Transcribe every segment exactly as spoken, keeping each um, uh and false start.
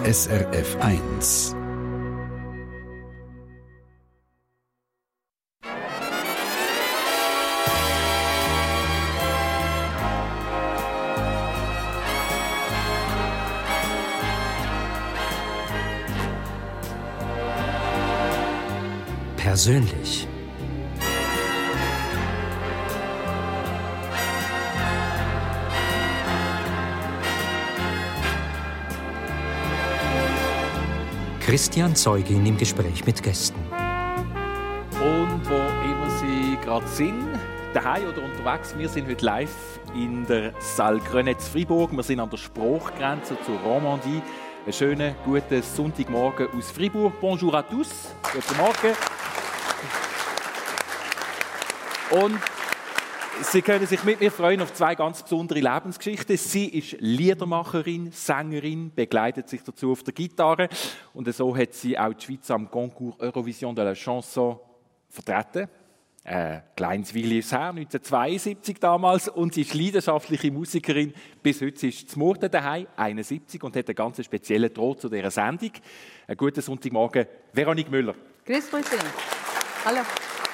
S R F eins. Persönlich. Christian Zeugin im Gespräch mit Gästen. Und wo immer Sie gerade sind, daheim oder unterwegs, wir sind heute live in der Salle Grenetz Fribourg. Wir sind an der Sprachgrenze zur Romandie. Einen schönen, guten Sonntagmorgen aus Fribourg. Bonjour à tous. Guten Morgen. Und Sie können sich mit mir freuen auf zwei ganz besondere Lebensgeschichten. Sie ist Liedermacherin, Sängerin, begleitet sich dazu auf der Gitarre. Und so hat sie auch die Schweiz am Concours Eurovision de la Chanson vertreten. Äh, Kleinswil ist her, neunzehnhundertzweiundsiebzig damals. Und sie ist leidenschaftliche Musikerin. Bis heute ist sie zu Murten daheim, einundsiebzig, und hat einen ganz speziellen Draht zu dieser Sendung. Einen guten Sonntagmorgen, Veronique Müller. Grüß euch. Hallo.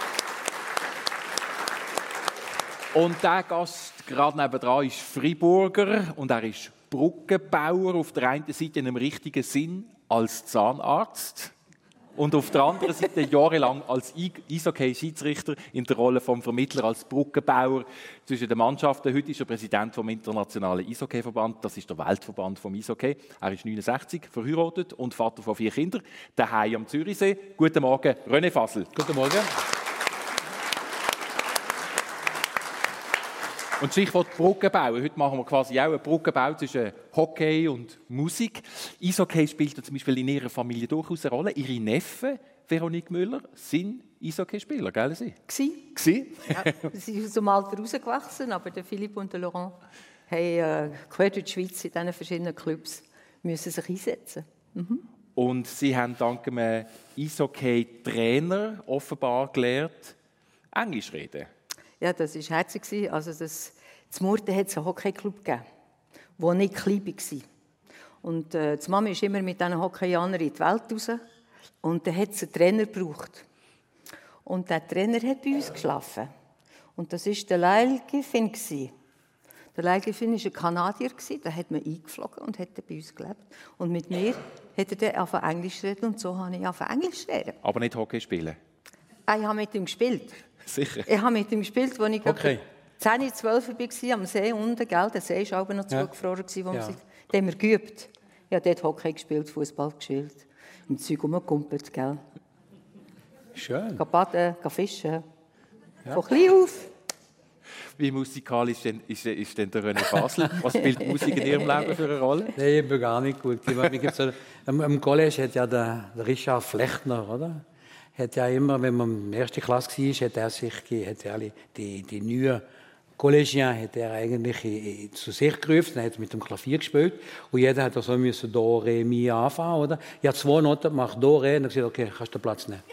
Und der Gast gerade nebenan ist Friburger und er ist Brückenbauer. Auf der einen Seite in einem richtigen Sinn als Zahnarzt und auf der anderen Seite jahrelang als Eishockey-Schiedsrichter in der Rolle vom Vermittler als Brückenbauer zwischen den Mannschaften. Heute ist er Präsident vom Internationalen Eishockeyverband. Das ist der Weltverband vom Eishockey. Er ist neunundsechzig, verheiratet und Vater von vier Kindern. Daheim am Zürichsee. Guten Morgen, René Fasel. Guten Morgen. Und Stichwort Brückenbau. Heute machen wir quasi auch einen Brückenbau zwischen Hockey und Musik. Eishockey spielt zum Beispiel in Ihrer Familie durchaus eine Rolle. Ihre Neffen, Veronique Müller, sind Eishockeyspieler, gell? Sie? Gsi. Gsi? Ja, sie sind aus dem Alter rausgewachsen, aber der Philippe und der Laurent haben äh, quer durch die Schweiz in diesen verschiedenen Clubs müssen sich einsetzen. Mhm. Und Sie haben dank einem Eishockey-Trainer offenbar gelernt, Englisch reden. Ja, das war herzig. Also das, in Murten hat es einen Hockeyclub gegeben, der nicht klein war. Und äh, die Mama ist immer mit diesen Hockeyanern in die Welt raus. Und dann hat es einen Trainer gebraucht. Und der Trainer hat bei uns geschlafen. Und das war der Lyle Giffin. Der Lyle Giffin war ein Kanadier, der hat man eingeflogen und hat bei uns gelebt. Und mit mir hat er dann angefangen Englisch reden und so habe ich angefangen Englisch lernen. Aber nicht Hockey spielen? Ich habe mit ihm gespielt. Sicher. Ich habe mit ihm gespielt, als ich okay. zehn, zwölf war, am See unten. Gell? Der See war auch noch Ja. zugefroren. Wo Ja. wir da haben wir geübt. Ich habe dort Hockey gespielt, Fußball gespielt. Im Zeug rumgekumpelt. Gell? Schön. Geh baden, geh fischen. Ja. Von klein auf. Wie musikalisch denn, ist, ist denn der René Fasel? Was spielt Musik in Ihrem Leben für eine Rolle? Nein, ich bin gar nicht gut. So, am, am College hat ja der, der Richard Flechtner, oder? Hat ja immer, wenn man in der ersten Klasse war, hat er sich hat er die, die neuen Collegiens hat er eigentlich zu sich gerufen, er hat mit dem Klavier gespielt und jeder hat so müssen Do, Re, Mi anfangen, oder? Ich habe zwei Noten gemacht, Do, Re, und dann gesagt, okay, kannst du den Platz nehmen.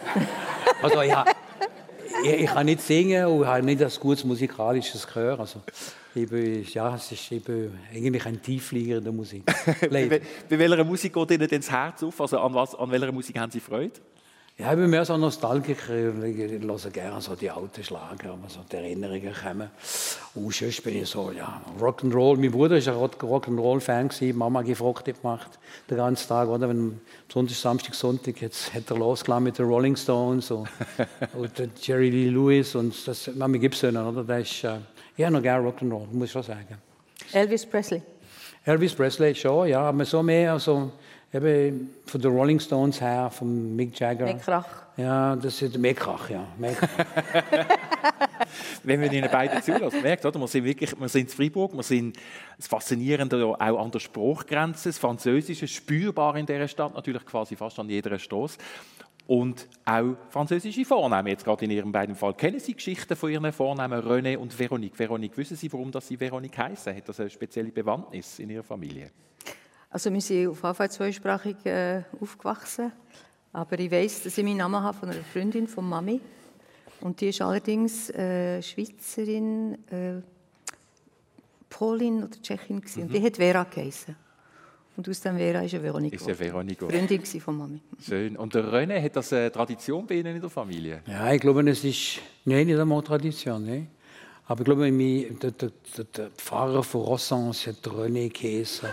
Also ja, ich, ich kann nicht singen und habe nicht ein gutes musikalisches Gehör. Also, ich bin, ja, es ist, ich bin eigentlich ein Tiefflieger in der Musik. bei, bei welcher Musik geht Ihnen denn das Herz auf? Also an, was, an welcher Musik haben Sie Freude? Ja, ich bin mehr so Nostalgiker. Ich höre gerne so die alten Schlager, wo so die Erinnerungen kommen. Und sonst bin ich so, ja, Rock'n'Roll. Mein Bruder war ein Rock'n'Roll-Fan. Mama gefragt gemacht, den ganzen Tag. Oder? Wenn Sonntag, Samstag, Sonntag jetzt hat er losgelassen mit den Rolling Stones und, und Jerry Lee Lewis. Und das, Mama gibt es einen, oder? Das ist, äh, ich habe noch gerne Rock'n'Roll, muss ich schon sagen. Elvis Presley. Elvis Presley schon, ja. Aber so mehr, also... Eben von den Rolling Stones her, von Mick Jagger. Mehr Krach. Ja, das ist mehr Krach, ja. Mehr Krach. Wenn wir Ihnen beide zulassen, merkt, oder? Wir sind wirklich, wir sind in Fribourg, wir sind das Faszinierende auch an der Sprachgrenze, das Französische spürbar in dieser Stadt, natürlich quasi fast an jeder Straße. Und auch französische Vornamen, jetzt gerade in Ihrem beiden Fall. Kennen Sie Geschichten von Ihren Vornamen René und Veronique? Veronique, wissen Sie, warum Sie Veronique heißen? Hat das eine spezielle Bewandtnis in Ihrer Familie? Also wir sind auf jeden Fall zweisprachig äh, aufgewachsen. Aber ich weiss, dass ich meinen Namen habe von einer Freundin von Mami. Und die ist allerdings äh, Schweizerin, äh, Polin oder Tschechin gewesen. Mhm. Und die hat Vera geheißen. Und aus dem Vera ist eine Veronique. Ist eine Veronique. Freundin von Mami. Schön. Und der René, hat das eine Tradition bei Ihnen in der Familie? Ja, ich glaube, es ist nein, nicht einmal Tradition. Ne? Aber ich glaube, der, der, der, der Pfarrer von Rossens hat René geheißen.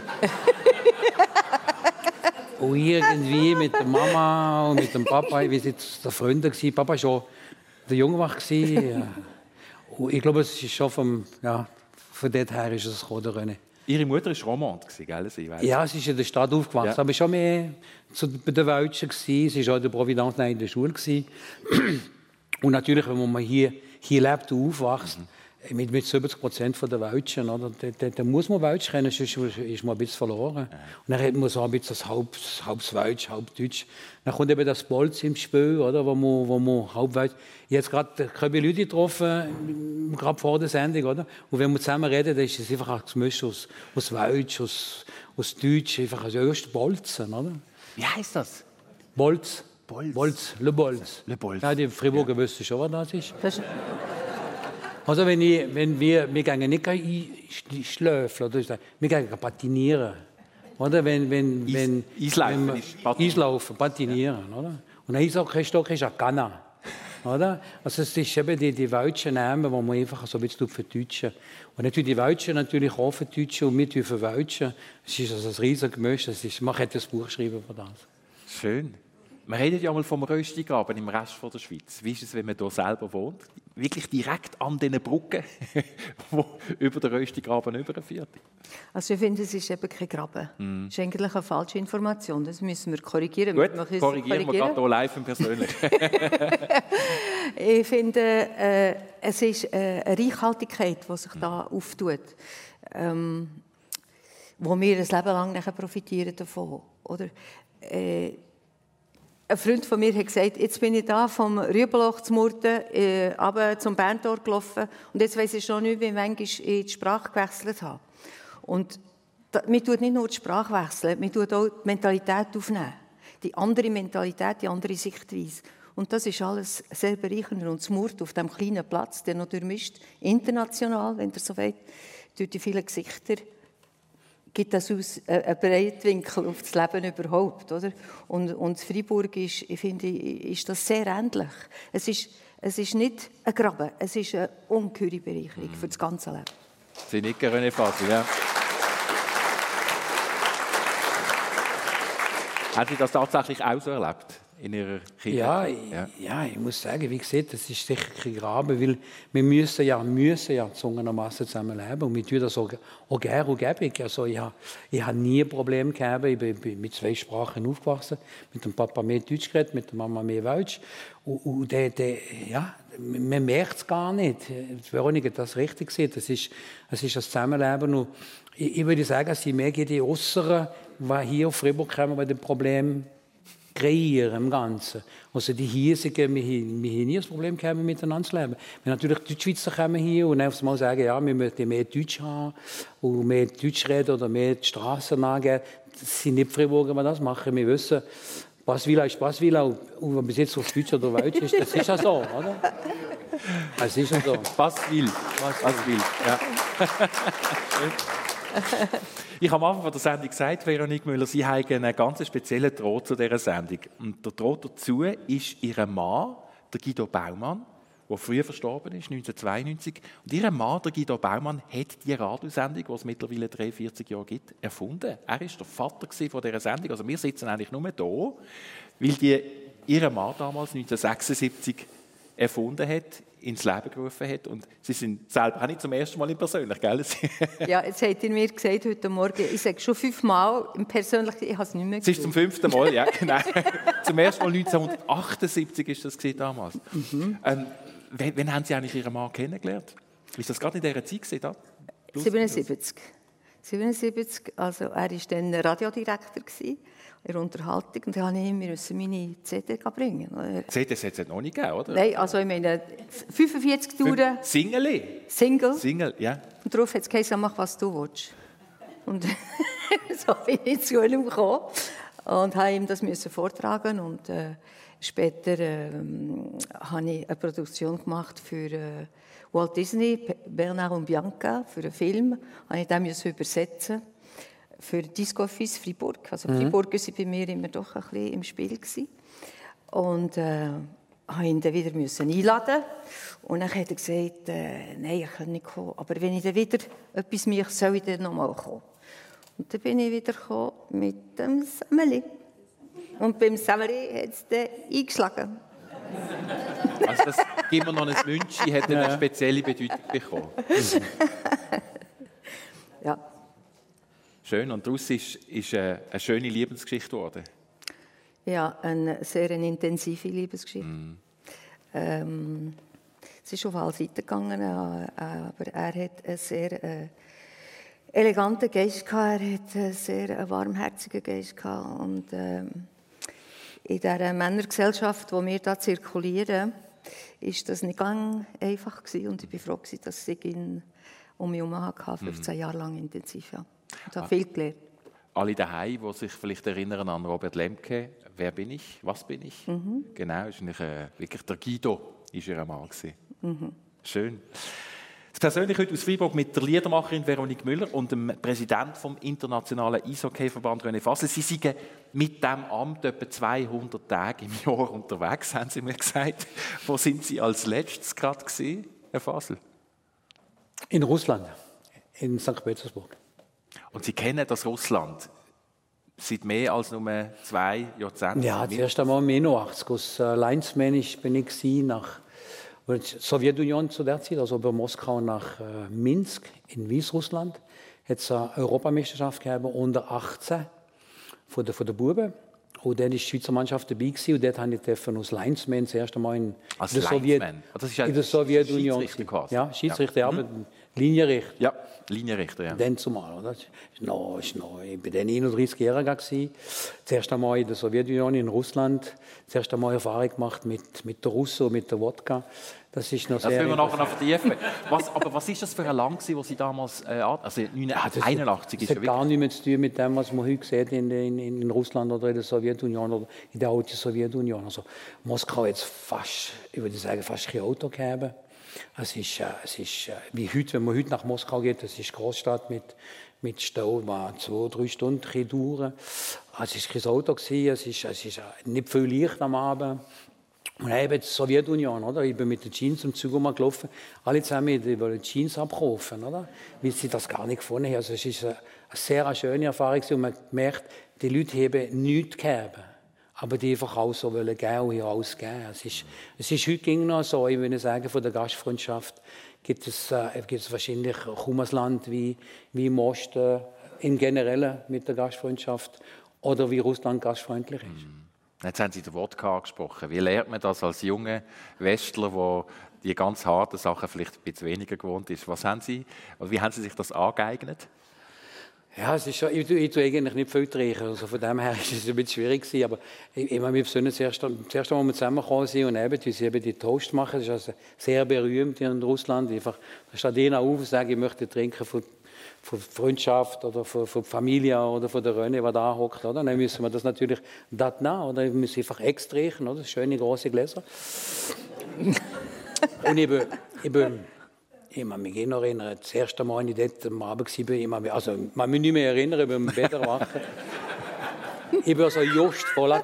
Und irgendwie mit der Mama und mit dem Papa, ich weiß jetzt, der Freund war. Papa war schon der Jungwach. Ja. Und ich glaube, es ist schon vom, ja, von dort her ist es gekommen, der René. Ihre Mutter war Romand, gell? Sie, ja, sie ist in der Stadt aufgewachsen, ja. Aber schon mehr zu, bei den Welschen. Sie war auch in der Providence in der Schule. Und natürlich, wenn man hier, hier lebt und aufwächst, mhm. mit, mit siebzig Prozent der Welschen, da, da, da muss man Welsch kennen, sonst ist man ein bisschen verloren. Ja. Und dann hat man so ein bisschen das halb, halb Welsch, halb Deutsch. Dann kommt eben das Bolz im Spiel, oder, wo man, wo man halb Welsch... Ich habe jetzt gerade Leute getroffen, gerade vor der Sendung, oder? Und wenn wir zusammen reden, dann ist es einfach ein Gemisch aus, aus Welsch, aus, aus Deutsch, einfach als erste Bolzen, oder? Wie heisst das? Bolz. Bolz. Bolz. Le Bolz. Le Bolz. Ja, die Friburger ja. Wissen schon, was das ist. Das also wenn, ich, wenn wir, wir gehen nicht einschläfen, oder wir gehen patinieren. Oder? Wenn, wenn, Eis, wenn, Eislaufen, wenn Eislaufen, patinieren. Ja. Oder? Und ein Eishockey-Stock ist ein Ganna. Oder? Also es ist eben die, die Welschen Namen, die man einfach so ein bisschen verdeutschen. Und natürlich die Welschen natürlich auch verdeutschen und wir verwelschen. Es ist also ein riesiges Gemisch. Es ist, man hätte ein Buch geschrieben von das. Schön. Wir reden ja mal vom Röstigraben im Rest von der Schweiz. Wie ist es, wenn man hier selber wohnt? Wirklich direkt an diesen Brücken, die über den Röstigraben überführt. Also ich finde, es ist eben kein Graben. Mm. Das ist eigentlich eine falsche Information. Das müssen wir korrigieren. Gut, wir korrigieren wir gerade hier live und persönlich. Ich finde, äh, es ist äh, eine Reichhaltigkeit, die sich da auftut, ähm, wo wir ein Leben lang nachher profitieren davon. Oder? Äh, Ein Freund von mir hat gesagt, jetzt bin ich da vom Rübenloch zu Murten äh, runter zum Berntor gelaufen und jetzt weiss ich schon nicht, wie manchmal ich die Sprache gewechselt habe. Und da, man tut nicht nur die Sprache wechseln, man tut auch die Mentalität aufnehmen. Die andere Mentalität, die andere Sichtweise. Und das ist alles sehr bereichernd. Und das Murten auf diesem kleinen Platz, der noch durchmischt, international, wenn ihr so wollt, durch die vielen Gesichter, gibt das aus äh, einen Breitwinkel auf das Leben überhaupt, oder? Und, und Freiburg ist, ich finde, ist das sehr ähnlich. Es ist, es ist nicht ein Graben, es ist eine ungeheure Bereicherung für das ganze Leben. Sie nicken, René Fasel, ja. Haben Sie das tatsächlich auch so erlebt in Ihrer Kindheit? Ja, ja. ja, ich muss sagen, wie gesagt, das ist sicher kein Graben, weil wir müssen ja, müssen ja gezwungenermassen zusammenleben und wir tun das auch, auch gerne und gäbig. Also ich habe, ich habe nie ein Problem gehabt, ich bin, bin mit zwei Sprachen aufgewachsen, mit dem Papa mehr Deutsch geredet, mit der Mama mehr Welsch und, und der, der, ja, man merkt es gar nicht. Veronique hat das richtig gesehen, das ist, das ist das Zusammenleben und ich, ich würde sagen, sie merken die Äußeren, die hier auf Freiburg kommen, bei dem Problem kreieren im Ganzen. Also die Hiesigen, wir, wir haben nie das Problem gehabt, miteinander zu leben. Wenn natürlich die Deutschschweizer kommen hier und einfach mal sagen, ja, wir möchten mehr Deutsch haben und mehr Deutsch reden oder mehr die Straßen angehen, das sind nicht Freiburger, die das machen. Wir wissen, Baswila ist Baswila und ob es jetzt auf Deutsch oder Deutsch ist, das ist ja so, oder? Das ist ja so. Baswil. Baswil, ja. Ich habe am Anfang der Sendung gesagt, Veronique Müller, Sie haben einen ganz speziellen Draht zu dieser Sendung. Und der Draht dazu ist Ihr Mann, der Guido Baumann, der früher verstorben ist, neunzehnhundertzweiundneunzig. Und Ihr Mann, der Guido Baumann, hat die Radiosendung, die es mittlerweile dreiundvierzig Jahre gibt, erfunden. Er war der Vater von dieser Sendung. Also wir sitzen eigentlich nur hier, weil die Ihr Mann damals neunzehnhundertsechsundsiebzig erfunden hat, ins Leben gerufen hat. Und Sie sind selber auch nicht zum ersten Mal im Persönlich, gell? Ja, jetzt hat er mir gesagt heute Morgen, ich sage schon fünfmal im Persönlich, ich habe es nicht mehr gesagt. Es ist zum fünften Mal, ja, genau. Zum ersten Mal neunzehnhundertachtundsiebzig ist das damals. Mhm. Ähm, wann, wann haben Sie eigentlich Ihren Mann kennengelernt? Ist das gerade in dieser Zeit gewesen, da? siebenundsiebzig. siebenundsiebzig, also er war dann Radiodirektor in der Unterhaltung und dann musste ich meine C D bringen. C Ds hat es noch nicht gegeben, oder? Nein, also ich meine fünfundvierzig Touren. Single? Single. Single, ja. Und darauf hat es geheißen, mach was du willst. Und so bin ich zu ihm gekommen und musste ihm das müssen vortragen und äh, später äh, habe ich eine Produktion gemacht für äh, Walt Disney, Bernard und Bianca, für einen Film. Ich musste den übersetzen. für Disco Office Freiburg. Also mhm. Freiburger waren bei mir immer doch ein bisschen im Spiel gewesen. Und äh, musste ihn dann wieder müssen einladen. Und dann hat er gesagt, äh, nein, ich kann nicht kommen. Aber wenn ich dann wieder etwas mache, soll ich dann noch mal kommen. Und dann bin ich wieder gekommen mit dem Semmeli. Und beim Semmeli hat es dann eingeschlagen. Also das gibt mir noch ein Wünschen, hat eine spezielle Bedeutung bekommen. Mhm. Ja. Schön. Und daraus ist, ist eine, eine schöne Liebesgeschichte geworden. Ja, eine sehr eine intensive Liebesgeschichte. Mm. Ähm, es ist auf alle Seiten gegangen, aber er hat einen sehr äh, eleganten Geist gehabt, er hat einen sehr warmherzigen Geist gehabt. Und ähm, in dieser Männergesellschaft, wo wir da zirkulieren, ist das nicht ganz einfach gewesen. Und ich bin froh, dass ich ihn um mich herum hatte, fünfzehn mm. Jahre lang intensiv. Ja. Ich habe viel gelernt. Alle daheim, die sich vielleicht erinnern an Robert Lemke, wer bin ich, was bin ich? Mhm. Genau, ist nicht, äh, wirklich der Guido ist er einmal gewesen. Mhm. Schön. Das persönlich heute aus Freiburg mit der Liedermacherin Veronique Müller und dem Präsidenten vom Internationalen Eishockeyverband René Fasel. Sie sind mit diesem Amt etwa zweihundert Tage im Jahr unterwegs, haben Sie mir gesagt. Wo sind Sie als letztes gerade gewesen, Herr Fasel? In Russland, in Sankt Petersburg. Und Sie kennen das Russland seit mehr als nur zwei Jahrzehnten? Ja, zuerst einmal im einundachtzig. Als äh, Linesman bin ich nach der Sowjetunion zu der Zeit, also über Moskau nach äh, Minsk in Weißrussland. Hat es eine Europameisterschaft gegeben, unter achtzehn von der, von der Buben. Und dann war die Schweizer Mannschaft dabei gewesen, und dort habe ich als Linesman das erste Mal in, als in der, Sowjet, das ist ja in der Sowjetunion. Schiedsrichter ja, Schiedsrichter, ja, ja. aber Linienrichter. Ja, Linienrichter, ja. Dann zumal, oder? Ich war dann einunddreißig Jahre alt. Das erste Mal in der Sowjetunion, in Russland. Das erste Mal Erfahrung gemacht mit, mit der Russen und mit der Wodka. Das ist noch das sehr können wir nachher noch vertiefen. Was, aber was war das für ein Land, wo Sie damals, äh, also neunzehnhunderteinundachtzig das ist hat gar nichts mehr zu tun mit dem, was man heute sieht in, in, in Russland oder in der Sowjetunion oder in der alten Sowjetunion. Also Moskau hat fast, ich würde sagen, fast kein Auto gegeben. Es ist, äh, es ist äh, wie heute, wenn man heute nach Moskau geht, das ist eine Großstadt mit, mit Stau, war zwei, drei Stunden dauern. Es war kein Auto, es ist, es ist nicht viel Licht am Abend. Und eben die Sowjetunion, oder? Ich bin mit den Jeans zum Zug gelaufen. Alle zusammen, die wollen Jeans abkaufen, oder? Weil sie das gar nicht gefunden haben. Also es ist eine, eine sehr schöne Erfahrung und man merkt, die Leute haben nichts gegeben. Aber die einfach auch so wollen geben und hier ausgeben. Es ist, es ist heute noch so, ich würde sagen, von der Gastfreundschaft gibt es, äh, gibt es wahrscheinlich kaum ein Land wie, wie im Osten, im Generellen mit der Gastfreundschaft, oder wie Russland gastfreundlich ist. Mhm. Jetzt haben Sie den Wodka angesprochen. Wie lernt man das als junger Westler, der die ganz harten Sachen vielleicht ein bisschen weniger gewohnt ist? Was haben Sie, wie haben Sie sich das angeeignet? Ja, es ist schon, ich, ich tue eigentlich nicht viel trinken, also von dem her ist es ein bisschen schwierig gewesen, aber ich, ich meine, wir sollen das erste, das erste Mal, als wir zusammengekommen sind und eben, wie sie eben die Toast machen, das ist also sehr berühmt in Russland, einfach, da steht einer auf und sagt, ich möchte trinken von, von Freundschaft oder von, von Familie oder von der Rönne, die da hockt, oder? Dann müssen wir das natürlich das nach, oder? Wir müssen einfach extra trinken, oder? Schöne große Gläser. Und ich bin, ich bin Ich kann mich noch erinnern, das erste Mal, als ich dort am Abend war, also ich kann mich nicht mehr erinnern, ich bin im Bett erwachen. Ich war so just voller.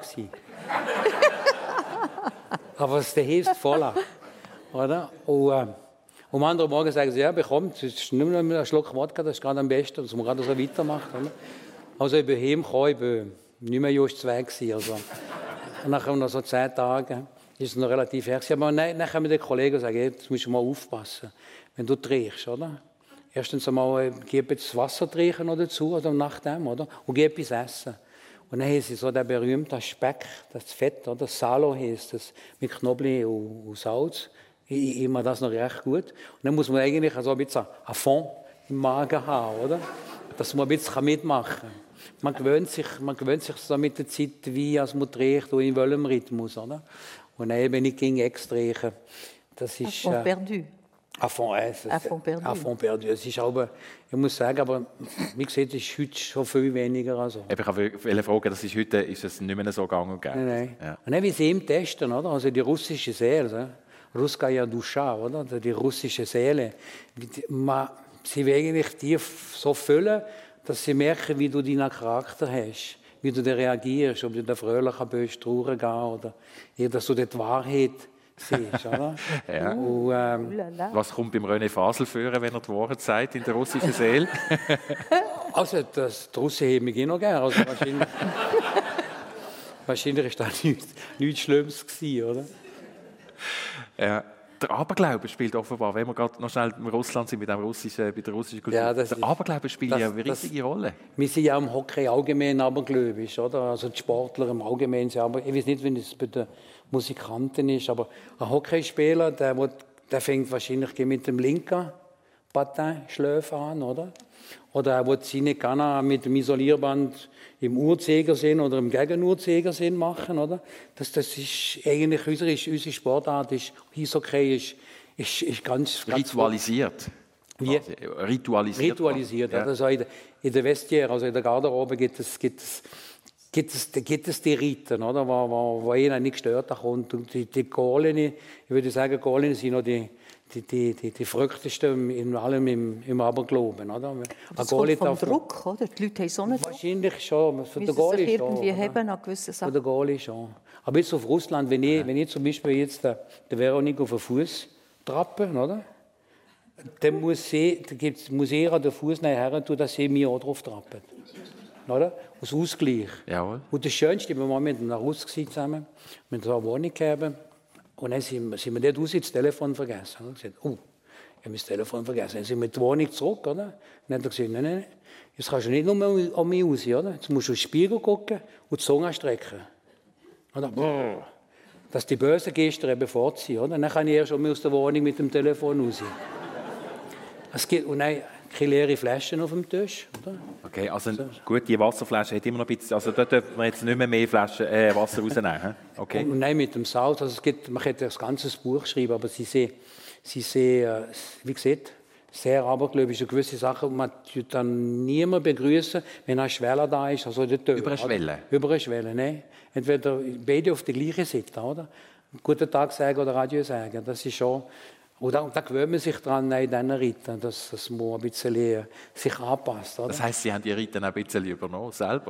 Aber was der heißt, voller. Oder? Und, äh, und am anderen Morgen sagen sie, ja, bekomm, das ist nicht mehr ein Schluck Wodka, das ist gerade am besten, dass man gerade so weitermacht. Oder? Also ich bin heimgekommen, ich war nicht mehr just zwei gewesen, also. Und nach noch so zehn Tagen ist es noch relativ her. Aber dann, dann kommen die Kollegen und sagen, hey, jetzt musst du mal aufpassen, wenn du trinkst, oder? Erstens einmal, gib jetzt Wasser trinken noch dazu, oder nach dem, oder? Und gib etwas essen. Und dann haben sie so den berühmten Speck, das Fett, oder? Salo heisst das, mit Knoblauch und, und Salz. Ich, ich mache das noch recht gut. Und dann muss man eigentlich so ein bisschen ein Fond im Magen haben, oder? Dass man ein bisschen mitmachen kann. Man gewöhnt sich, man gewöhnt sich so mit der Zeit, wie als man trinkt, und in welchem Rhythmus, oder? Und dann eben nicht gegen extra trinken. Das ist... Fond perdu. À fond, äh, à fond perdu. À fond perdu. Es ist aber, ich muss sagen, aber wie gesagt, es ist heute schon viel weniger. Also. Ich wollte fragen, das ist heute ist es nicht mehr so gang und gäbe. Nein, nein. Ja. Und dann, wie sie im testen, oder? Also die russische Seele, Russkaya Duscha, oder? Also die russische Seele. Man, sie will eigentlich die so füllen, dass sie merken, wie du deinen Charakter hast, wie du da reagierst, ob du da fröhlich bist, traurig gehen oder eher, dass du die Wahrheit siehst, oder? Ja. Und, ähm, Was kommt beim René Fasel führen, wenn er die Wahrheit sagt in der russischen Seele? also, das, die Russen haben mich eh noch gern. Also wahrscheinlich, wahrscheinlich ist das nichts, nichts Schlimmes gewesen, oder? Ja. Der Aberglaube spielt offenbar, wenn wir gerade noch schnell in Russland sind, mit, dem russischen, mit der russischen Kultur, Ja, das der ist- Aberglaube spielt das- ja eine das- richtige Rolle. Wir sind ja im Hockey allgemein abergläubisch, oder? Also die Sportler im Allgemeinen sind aber, ich weiß nicht, wie es bei den Musikanten ist, aber ein Hockeyspieler, der, will, der fängt wahrscheinlich mit dem linken Patin-Schläfer an, oder? Oder er will sie nicht gerne mit dem Isolierband im Uhrzeigersinn oder im Gegenuhrzeigersinn machen, oder? Das, das ist eigentlich unsere, unsere Sportart, ist, Eishockey ist, ist, ist ganz, ganz Ritualisiert. Wie? Quasi. Ritualisiert. ritualisiert. Ja. Also in der, in der Vestiaire, also in der Garderobe, gibt es, gibt es, gibt es, gibt es die Riten, oder? Wo, wo, wo einer nicht gestört kommt. Und die, die Goalinnen, ich würde sagen, Goalinnen sind noch die, die, die, die, die verrücktesten, in allem im, im Aberglauben, oder? Ein Das Goalie kommt vom darf- Druck, oder? Die Leute haben so einen Druck. Wahrscheinlich schon. Für den Müssen Goalie sich schon. irgendwie oder? heben an gewissen Für Sachen. den Goalie schon. Aber jetzt auf Russland, wenn ich, wenn ich zum Beispiel jetzt der, der Veronik auf den Fuß trappe, oder? Dann muss, sie, dann gibt's, muss er den Fuß nachher tun, dass sie mir auch drauf trappen. Oder? Aus Ausgleich. Jawohl. Und das Schönste, wir waren mit einem Russ zusammen, mit so einer Wohnung gegeben. Und dann sind wir, sind wir dort raus, das Telefon vergessen. Und gesagt, oh, ich habe das Telefon vergessen. Dann sind wir in die Wohnung zurück, oder? Und dann hat er gesagt, nein, nein, nein, jetzt kannst du nicht nur an mich raus, oder? Jetzt musst du in den Spiegel gucken und die Zunge strecken. Oder? Brrr. Dass die bösen Gäste eben fortziehen, oder? Dann kann ich erst aus der Wohnung mit dem Telefon raus. Es gibt, und dann keine leere Flaschen auf dem Tisch, oder? Okay, also gut, die Wasserflasche hat immer noch ein bisschen, also dort dürfen wir jetzt nicht mehr mehr Flaschen, äh, Wasser rausnehmen. hä? Okay. Und nein, mit dem Salz. Also es gibt, man könnte das ganze Buch schreiben, aber sie sehen, sie sehen äh, wie gesagt, sehr abergläubisch und gewisse Sachen. Und man tut dann niemand begrüßen, wenn ein Schweller da ist. Also die Tür, Über eine oder? Schwelle? Über eine Schwelle, nein. Entweder beide auf der gleichen Seite, oder? Guten Tag sagen oder Adieu sagen. Das ist schon. Und da, da gewöhnt man sich dran in diesen Riten, dass, dass man ein bisschen äh, sich anpasst. Oder? Das heisst, Sie haben die Riten auch ein bisschen übernommen, selber?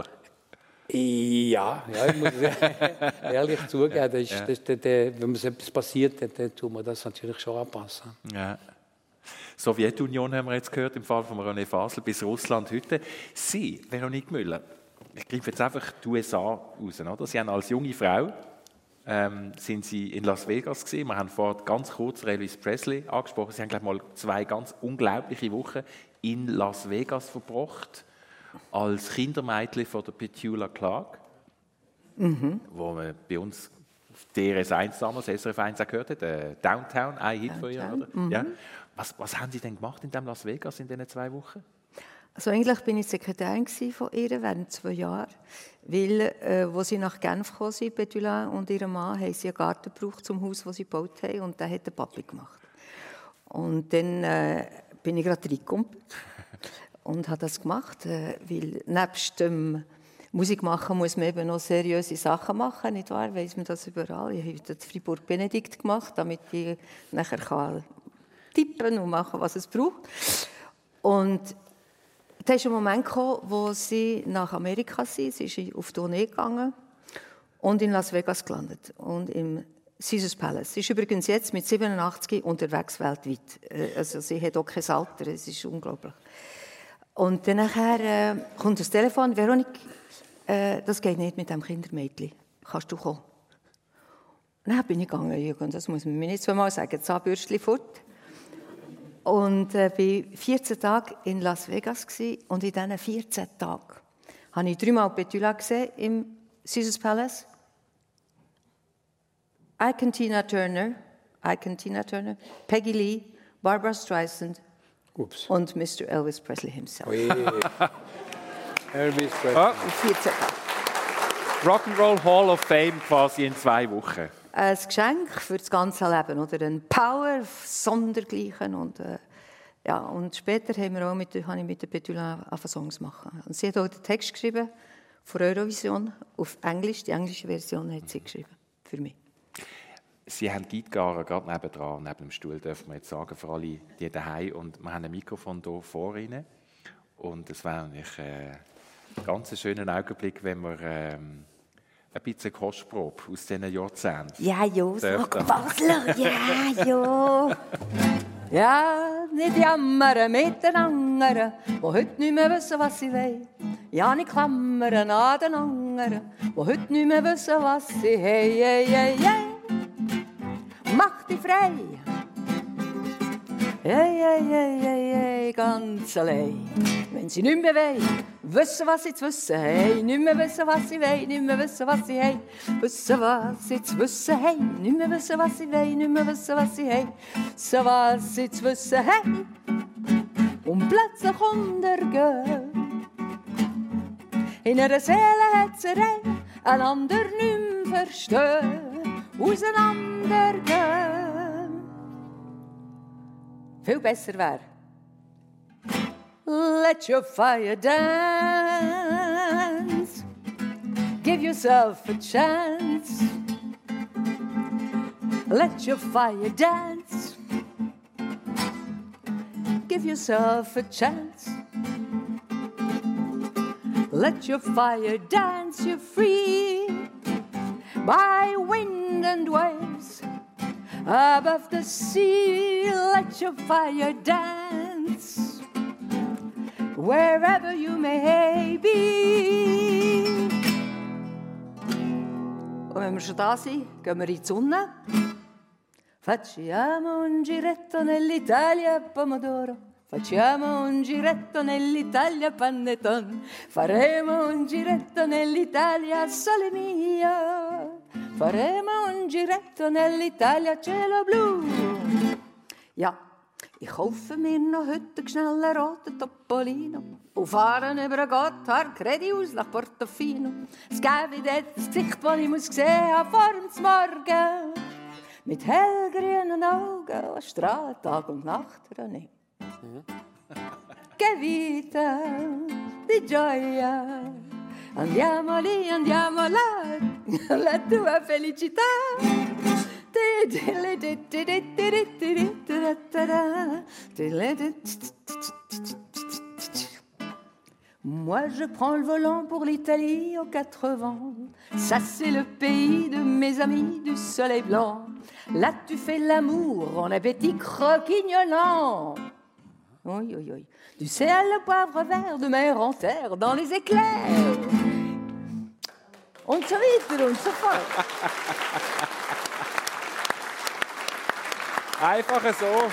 Ja, ja, ich muss ehrlich zugeben, das ist, Ja. das, das, das, wenn mir etwas passiert, dann, dann tut man das natürlich schon anpassen. Ja. Sowjetunion haben wir jetzt gehört, im Fall von René Fasel, bis Russland heute. Sie, Veronique Müller, ich greife jetzt einfach die U S A raus. Oder? Sie haben als junge Frau ähm, sind Sie in Las Vegas gewesen. Wir haben vorhin ganz kurz Elvis Presley angesprochen. Sie haben gleich mal zwei ganz unglaubliche Wochen in Las Vegas verbracht als Kindermädchen von der Petula Clark, mhm. wo man bei uns auf D R S eins damals, S R F eins auch gehört hat, äh, Downtown, ein Hit von ihr. Oder? Mhm. Ja. Was, was haben Sie denn gemacht in dem Las Vegas in diesen zwei Wochen? Also eigentlich bin ich Sekretärin von ihr während zwei Jahren, weil, äh, wo sie nach Genf gekommen sind, Petula und ihr Mann, haben sie einen Garten gebraucht zum Haus, das sie gebaut haben, und den hat der Papi gemacht. Und dann äh, bin ich gerade reingekommen und habe das gemacht, äh, weil nebst dem Musik machen muss man eben noch seriöse Sachen machen, nicht wahr? Weiss man das überall. Ich habe das Fribourg Benedikt gemacht, damit ich nachher kann tippen und machen, was es braucht. Und da ist ein Moment gekommen, wo sie nach Amerika sind. Sie ist auf Tournee gegangen und in Las Vegas gelandet. Und im Caesars Palace. Sie ist übrigens jetzt mit siebenundachtzig unterwegs weltweit. Also sie hat auch kein Alter, es ist unglaublich. Und dann nachher, äh, kommt das Telefon, Veronique, äh, das geht nicht mit dem Kindermädchen. Kannst du kommen? Dann bin ich gegangen, Jürgen, das muss man mir nicht zweimal sagen, Zahnbürstchen fort. Und äh, war vierzehn Tage in Las Vegas gewesen, und in diesen vierzehn Tagen habe ich dreimal Petula gesehen im Caesars Palace. Ike und Tina Turner, Ike und Tina Turner, Peggy Lee, Barbara Streisand Ups. und Mister Elvis Presley himself. Ui. Elvis Presley. Ah, In vierzehn Tagen. Rock'n'Roll Hall of Fame quasi in zwei Wochen. Ein Geschenk für das ganze Leben, oder ein Power sondergleichen. Und, äh, ja, und später haben wir auch mit, habe ich mit der Petula angefangen Songs machen. Und sie hat auch den Text geschrieben für Eurovision auf Englisch. Die englische Version hat sie geschrieben für mich. Sie haben die Gitarre gerade nebendran, neben dem Stuhl, dürfen wir jetzt sagen, für alle die daheim. Und wir haben ein Mikrofon hier vor Ihnen. Und es wäre eigentlich äh, ein ganz schöner Augenblick, wenn wir ähm, ein bisschen Kostprobe aus diesen Jahrzehnten. Ja, ja, sag Basler, ja, ja. Ja, nicht jammern mit den anderen, die heute nicht mehr wissen, was sie wollen. Ja, nicht klammern an den anderen, die heute nicht mehr wissen, was sie haben. Hey, hey, hey. Mach dich frei. Hey, hey, hey, hey, hey, ganz allein. Wenn sie nicht mehr wollen, wissen, was sie zu wissen haben. Nicht mehr wissen, was sie wollen, nicht mehr wissen, was sie haben. Wissen, was sie zu wissen haben. Nicht mehr wissen, was sie wollen, nicht mehr wissen, was sie haben. Wissen, was sie zu wissen haben. Und plötzlich untergehen. In einer Seelenhetzerei einander nicht mehr verstehen. Auseinandergehen. Viel besser wäre. Let your fire dance. Give yourself a chance. Let your fire dance. Give yourself a chance. Let your fire dance you free by wind and waves. Above the sea, let your fire dance wherever you may be. Und wenn wir schon da sind, gehen wir in die Sonne. Facciamo un giretto nell'Italia pomodoro. Facciamo un giretto nell'Italia panettone. Faremo un giretto nell'Italia sole mio. Faremo un giretto nell'Italia cielo blu. Ja, ich kaufe mir noch heute einen schnellen roten Topolino und fahre über den Gotthard geradeaus nach Portofino. Es gäbe dort das Gesicht, das ich muss sehen habe vor dem Morgen. Mit hellgrünen Augen, was strahlen Tag und Nacht, oder nicht? Che vita di gioia. Andiamo lì, andiamo là, la tua felicità. Moi je prends le volant pour l'Italie aux quatre vents. Ça c'est le pays de mes amis du soleil blanc. Là tu fais l'amour en appétit croquignolant. Oui, oui, oui. Du sel, le poivre vert, de mer en terre, dans les éclairs. Und so weiter und so fort. Einfach so.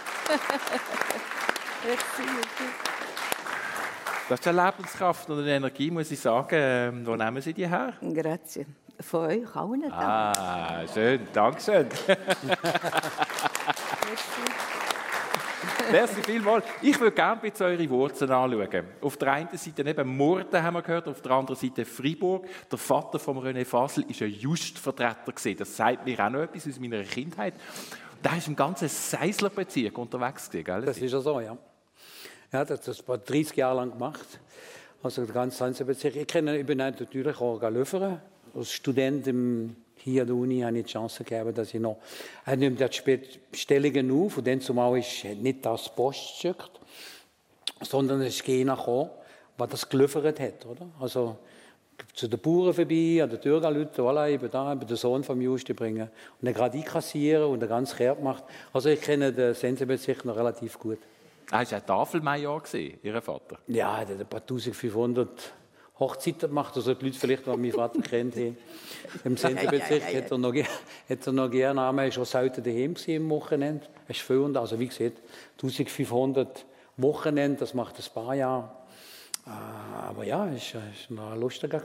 Das ist eine Lebenskraft und eine Energie, muss ich sagen. Wo nehmen Sie die her? Grazie. Von euch allen. Ah, schön. Dankeschön. Merci vielmals. Ich würde gerne bitte eure Wurzeln anschauen. Auf der einen Seite eben Murten, haben wir gehört, auf der anderen Seite Freiburg. Der Vater von René Fasel war ein Justvertreter. Das sagt mir auch noch etwas aus meiner Kindheit. Der war im ganzen Seisler-Bezirk unterwegs. Gell? Das ist ja so, ja. Ja, das hat das dreißig Jahre lang gemacht. Also der ganze Seisler-Bezirk. Ich, kenne, ich bin natürlich auch Löfferen. Als Student im hier an der Uni habe ich die Chance gegeben, dass ich noch... Er nimmt die Stellungen auf und dann zumal ist nicht das Post geschickt, sondern es ist Gena gekommen, was das geliefert hat. Oder? Also zu den Bauern vorbei, an der Tür Leute, voilà, ich bin da, ich bin der Sohn vom Just bringen und dann gerade einkassieren und den ganzen Kerb macht. Also ich kenne den Sensenbezirk noch relativ gut. Er war ein Tafelmajor, Ihr Vater? Ja, er hat ein paar eintausendfünfhundert Hochzeiten gemacht, also die Leute vielleicht, die meinen Vater kennt haben. Im Sensenbezirk hat er noch, hat er noch gerne, er war schon selten daheim am Wochenende. Er ist viel, also wie gesagt, eintausendfünfhundert Wochenende, das macht ein paar Jahre. Aber ja, es war noch lustiger.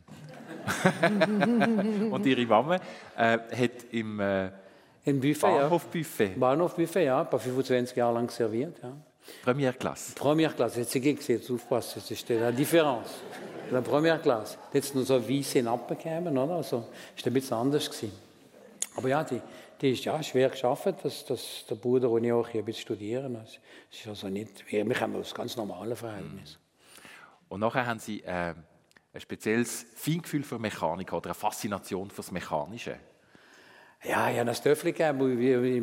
Und Ihre Mama äh, hat im, äh, Im Buffet, Bahnhofbuffet? Ja. Bahnhofbuffet, ja, ein paar fünfundzwanzig Jahre lang serviert. Ja. Première Klasse? Première Klasse, jetzt sehe ich jetzt aufpassen, das ist die Differenz. In der Première Klasse, jetzt nur so weiße Nappen gekommen, oder? Also, ist ein bisschen anders gewesen. Aber ja, die, die ist ja schwer geschafft, dass, dass der Bruder und ich auch hier ein bisschen studieren. Das ist also nicht, wir haben das ganz normale Verhältnis. Und nachher haben Sie äh, ein spezielles Feingefühl für Mechanik oder eine Faszination für das Mechanische. Ja, ja, das Töffel gegeben,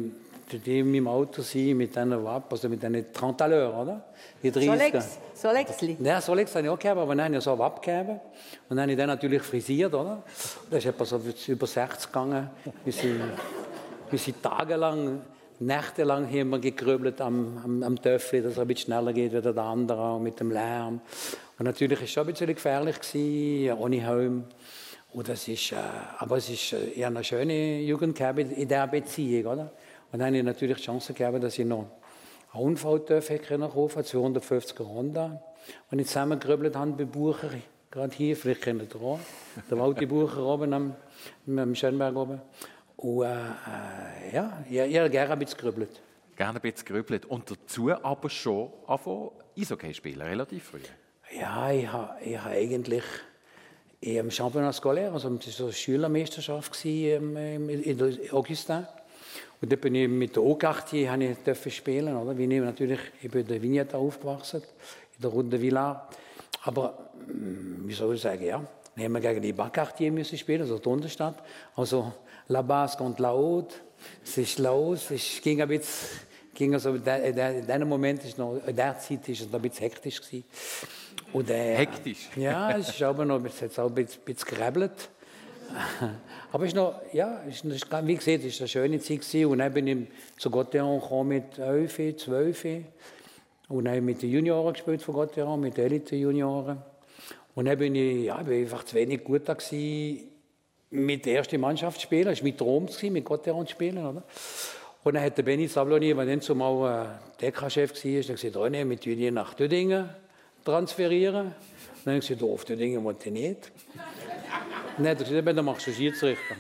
die in meinem Auto sind, mit einer Wapp, also mit einer trente à l'heure, oder? Die Solex, Solexli. Ja, Solex habe ich auch gehabt, aber dann habe ich so eine Wapp gehabt. Und dann habe ich den natürlich frisiert, oder? Das ist etwa so über sechzig gegangen. Wir sind, wir sind tagelang, nächtelang haben wir gegrübelt am, am, am Töffel, dass er ein bisschen schneller geht wie der andere, und mit dem Lärm. Und natürlich war es schon ein bisschen gefährlich gewesen, ohne Helm. Und das ist, äh, aber es ist äh, eher eine schöne Jugend gehabt in dieser Beziehung, oder? Und dann habe ich natürlich die Chance gehabt, dass ich noch einen Unfall kaufen, zweihundertfünfziger Honda. Und ich zusammengerübelt habe bei Bucher, gerade hier, vielleicht kennt ihr den auch, der Walti Bucher oben am, am Schönberg oben. Und äh, äh, ja, ich, ich habe gerne ein bisschen gerübelt. Gerne ein bisschen gerübelt. Und dazu aber schon anfangen Eishockey spielen, relativ früh. Ja, ich habe, ich habe eigentlich im Championnat scolaire, also das war eine Schülermeisterschaft in Augustin. Und da bin ich mit der O-Quartier spielen, oder? Wie ich natürlich, ich bin in der Vignette aufgewachsen, in der Runde Villard. Aber, wie soll ich sagen, ja, dann haben wir gegen die Bas-Quartier müssen spielen, also die Unterstadt. Also, La Basse contre La Haute, es ist los, es ging ein bisschen, ging also, in diesem Moment, ist noch, in der Zeit war es noch ein bisschen hektisch gewesen. Und, äh, Hektisch? Ja, es ist aber noch, es hat auch ein bisschen, bisschen gerebelt. Aber es ist noch, ja, es ist, wie gesagt, es war eine schöne Zeit gewesen. Und dann bin ich zu Gotteron gekommen mit elf, zwölf. Und dann habe ich mit den Junioren gespielt von Gotteron, mit den Elite-Junioren. Und dann bin ich, ja, bin einfach zu wenig gut da gewesen, mit der ersten Mannschaft zu spielen. Es war mit Rom, mit Gotteron zu spielen, oder? Und dann hat der Benny Sabloni, der dann zumal äh, D K-Chef war, gesagt, René, mit Junior nach Dödingen transferieren. Und dann habe ich gesagt, auf Dödingen wollte ich nicht. Und dann hat er gesagt, dann machst du Schiedsrichter.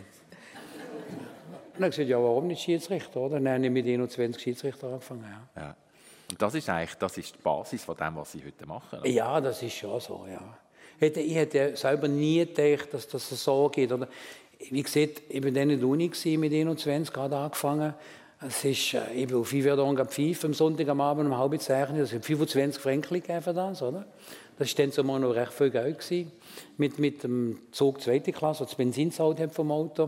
Und dann habe ich gesagt, ja, warum nicht Schiedsrichter? Oder? Dann habe ich mit einundzwanzig Schiedsrichter angefangen. Ja. Ja. Und das ist eigentlich das ist die Basis von dem, was Sie heute machen. Oder? Ja, das ist schon so, ja. Ich hätte selber nie gedacht, dass das so geht. Oder? Wie gesagt, ich war dann in der Uni mit einundzwanzig, gerade angefangen. Es ist, ich bin auf Yverdon gepfiffen am Sonntag am Abend um halb zehn. Das hat fünfundzwanzig Franken gegeben für das, oder? Das war dann zumal noch recht viel Geld gewesen. Mit, mit dem Zug zweite Klasse, das Benzin gezahlt habe vom Auto.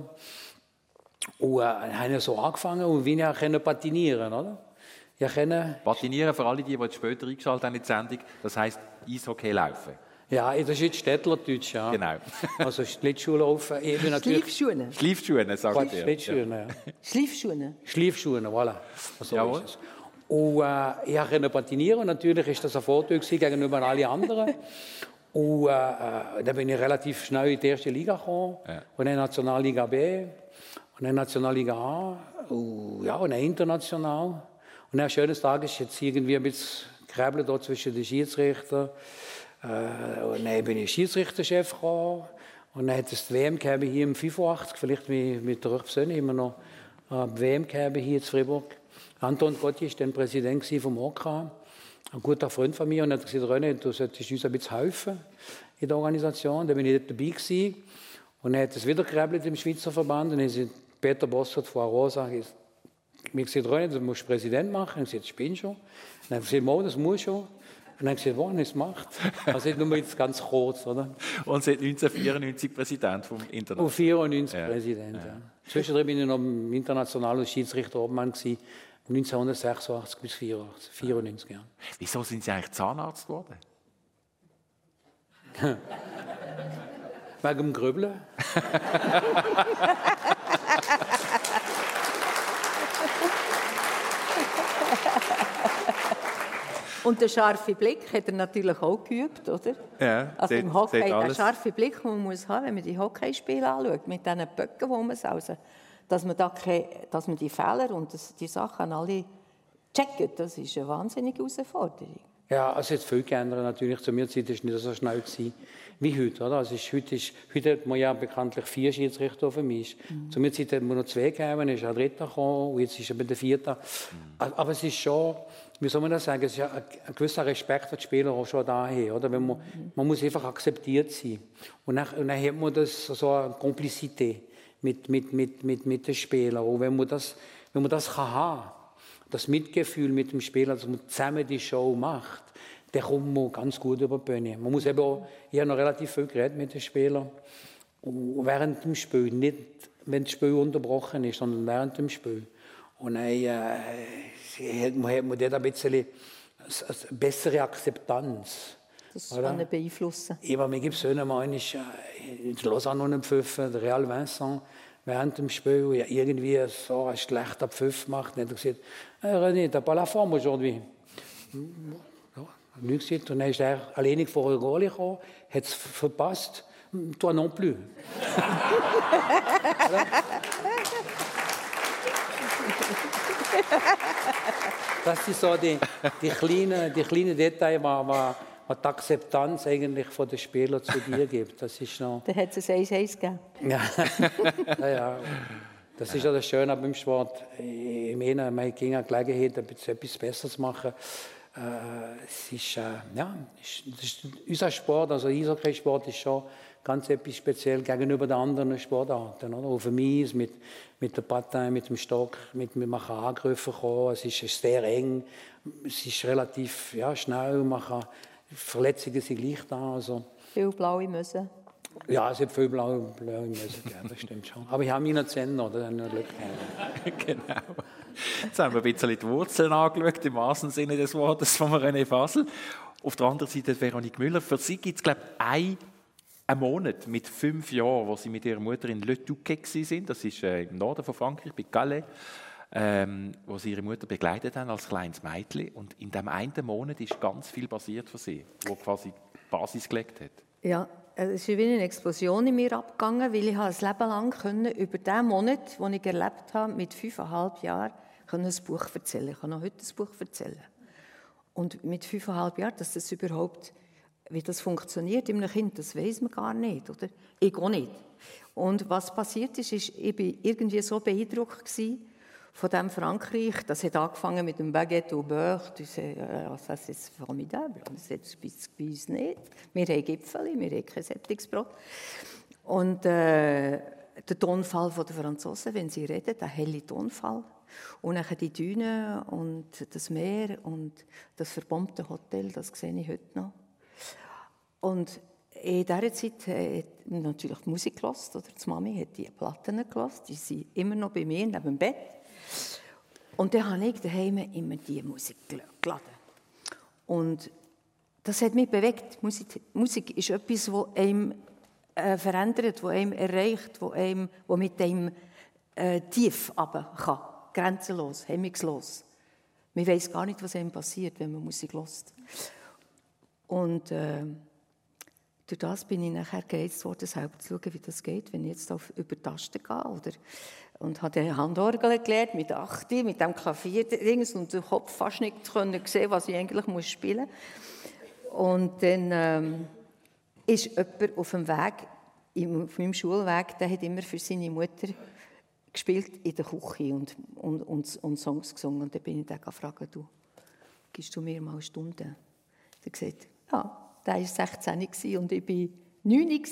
Und äh, dann habe ich so angefangen und wie ich konnte patinieren, oder? Ich konnte... Patinieren, für alle, die, die später eingeschaltet haben in die Sendung, das heisst Eishockey laufen. Ja, das ist jetzt Städtlerdeutsch, ja. Genau. Also Schlittschuhe laufen. Schliefschuhe. Schliefschuhe, sagt ihr. Schlittschuhe, ja. Schliefschuhe. Schliefschuhe, voilà. So Jawohl. ist es. Und äh, ich konnte patinieren und natürlich war das ein Vorteil gegenüber allen anderen. Und äh, dann bin ich relativ schnell in die erste Liga gekommen. Ja. Und dann Nationalliga B. Und dann Nationalliga A. Und, ja, und dann international. Und dann ein schönes Tag ist jetzt irgendwie ein bisschen gekrebelt dort zwischen den Schiedsrichtern. Äh, und dann bin ich Schiedsrichterchef gekommen. Und dann hat es die W M gegeben hier im fünfundachtzig, vielleicht mit, mit der Rückbesöhnung immer noch äh, die W M gegeben hier in Fribourg. Anton Gotti war dann Präsident vom O K, ein guter Freund von mir. Und er hat gesagt, René, du solltest uns ein bisschen helfen in der Organisation. Da bin ich dort dabei gewesen. Und er hat es wieder gerebelt im Schweizer Verband. Und dann ist Peter Bossert von Arosa mir gesagt, René, du musst Präsident machen. Und ich habe gesagt, ich bin schon. Und er hat gesagt, das muss schon. Und dann habe ich gesagt, wann es macht. Also nur jetzt ganz kurz, oder? Und seit neunzehnhundertvierundneunzig Präsident vom International. Und vierundneunzig ja. Präsident, ja. ja. Zwischendrin bin ich noch im internationalen Schiedsrichterobmann gewesen, neunzehnhundertsechsundachtzig bis vierundneunzig, ja. Wieso sind Sie eigentlich Zahnarzt geworden? Wegen dem Grübeln. Und der scharfe Blick hat er natürlich auch geübt, oder? Ja, also seht, im Hockey, der alles. scharfe Blick, den man muss haben, wenn man die Hockeyspiele anschaut, mit diesen Böcken, die man sausen, dass man, da keine, dass man die Fehler und das, die Sachen alle checkt, das ist eine wahnsinnige Herausforderung. Ja, es hat viel geändert natürlich. Zu meiner Zeit war es nicht so schnell gewesen wie heute. Oder? Also ist, heute, ist, heute hat man ja bekanntlich vier Schiedsrichter auf dem Eis. Mhm. Zu meiner Zeit hat man noch zwei gegeben, dann ist ein dritter gekommen und jetzt ist er der vierte. Mhm. Aber es ist schon, wie soll man das sagen, es ist ja ein, ein gewisser Respekt, den die Spieler auch schon da haben. Oder? Wenn man, mhm. man muss einfach akzeptiert sein. Und dann, und dann hat man das, so eine Komplizität mit, mit, mit, mit, mit den Spielern. Und wenn man das, wenn man das kann haben, das Mitgefühl mit dem Spieler, dass man zusammen die Show macht, der kommt man ganz gut über die Bühne. Man muss eben auch, ich habe noch relativ viel geredet mit den Spielern. Und während dem Spiel, nicht wenn das Spiel unterbrochen ist, sondern während dem Spiel. Und dann äh, hat man, hat man dort ein bisschen eine bessere Akzeptanz. Das kann ihn beeinflussen. Eben, mir gibt es einmal in Lausanne einen Pfiffen, der Real Vincent, während dem Spiel ja, irgendwie so einen schlechten Pfiff macht. Dann hat er gesagt, hey, René, t'as pas la forme aujourd'hui. Ja, nichts gesagt. Und dann ist er alleine vor der Goalie gekommen, hat es verpasst. Toi non plus. Das sind so die, die, kleinen, die kleinen Details, die die Akzeptanz eigentlich von den Spielern zu dir gibt. Das ist noch... Da hat es ein eins eins gegeben. Ja. Ja, ja. Das ist ja das Schöne beim Sport. Ich meine, man ging eine Gelegenheit, etwas Besseres zu machen. Äh, es ist, äh, ja, es ist, unser Sport, also Eishockey-Sport, ist schon ganz etwas speziell gegenüber den anderen Sportarten. Oder? Auf dem Eis, mit, mit der Patin, mit dem Stock, mit, mit man kann Angriffe kommen. Es ist sehr eng, es ist relativ ja, schnell, man kann, Verletzungen sind gleich da. Also. Viel blaue Möse. Ja, es hat viel blaue, blaue Möse gegeben, das stimmt schon. Aber ich habe meine Zähne, oder? Das Glück gehabt. Genau. Jetzt haben wir ein bisschen die Wurzeln angeschaut, im wahrsten Sinne des Wortes von René Fasel. Auf der anderen Seite Veronique Müller. Für sie gibt es, glaube ich, ein Ein Monat mit fünf Jahren, wo sie mit ihrer Mutter in Le Touquet waren. Das ist äh, im Norden von Frankreich, bei Calais, ähm, wo sie ihre Mutter begleitet haben als kleines Mädchen. Und in diesem einen Monat ist ganz viel passiert für sie, wo quasi die Basis gelegt hat. Ja, es ist wie eine Explosion in mir abgegangen, weil ich ein Leben lang können, über den Monat, den ich erlebt habe, mit fünfeinhalb Jahren, ein Buch erzählen. Ich kann noch heute ein Buch erzählen. Und mit fünfeinhalb Jahren, dass das überhaupt... Wie das funktioniert in einem Kind, das weiß man gar nicht, oder? Ich auch nicht. Und was passiert ist, ist, ich war irgendwie so beeindruckt von diesem Frankreich. Das hat angefangen mit dem Baguette au beurre. Du sagst, das ist formidable. Das ist bei uns nicht. Wir haben Gipfeli, wir haben kein Sättigungsbrot. Und äh, der Tonfall der Franzosen, wenn sie reden, der helle Tonfall. Und dann die Dünen und das Meer und das verbombte Hotel, das sehe ich heute noch. Und in dieser Zeit hat natürlich die Musik gehört, oder die Mami hat die Platten gehört, die sind immer noch bei mir neben dem Bett. Und dann habe ich daheim immer diese Musik geladen. Und das hat mich bewegt. Musik, Musik ist etwas, das einem äh, verändert, das einem erreicht, das einem, das mit einem äh, tief runter kann. Grenzenlos, hemmungslos. Man weiss gar nicht, was einem passiert, wenn man Musik hört. Und äh, durch das bin ich nachher gereizt worden, selber zu schauen, wie das geht, wenn ich jetzt auf, über Tasten gehe. Oder, und habe die Handorgel gelernt, mit acht, mit dem Klavier und den Kopf fast nicht können sehen, was ich eigentlich muss spielen muss. Und dann ähm, ist jemand auf dem Weg, auf meinem Schulweg, der hat immer für seine Mutter gespielt in der Küche und, und, und, und Songs gesungen. Und dann bin ich dann gefragt, du, gibst du mir mal Stunden? Er hat gesagt, ja. Der war sechzehn und ich war neun.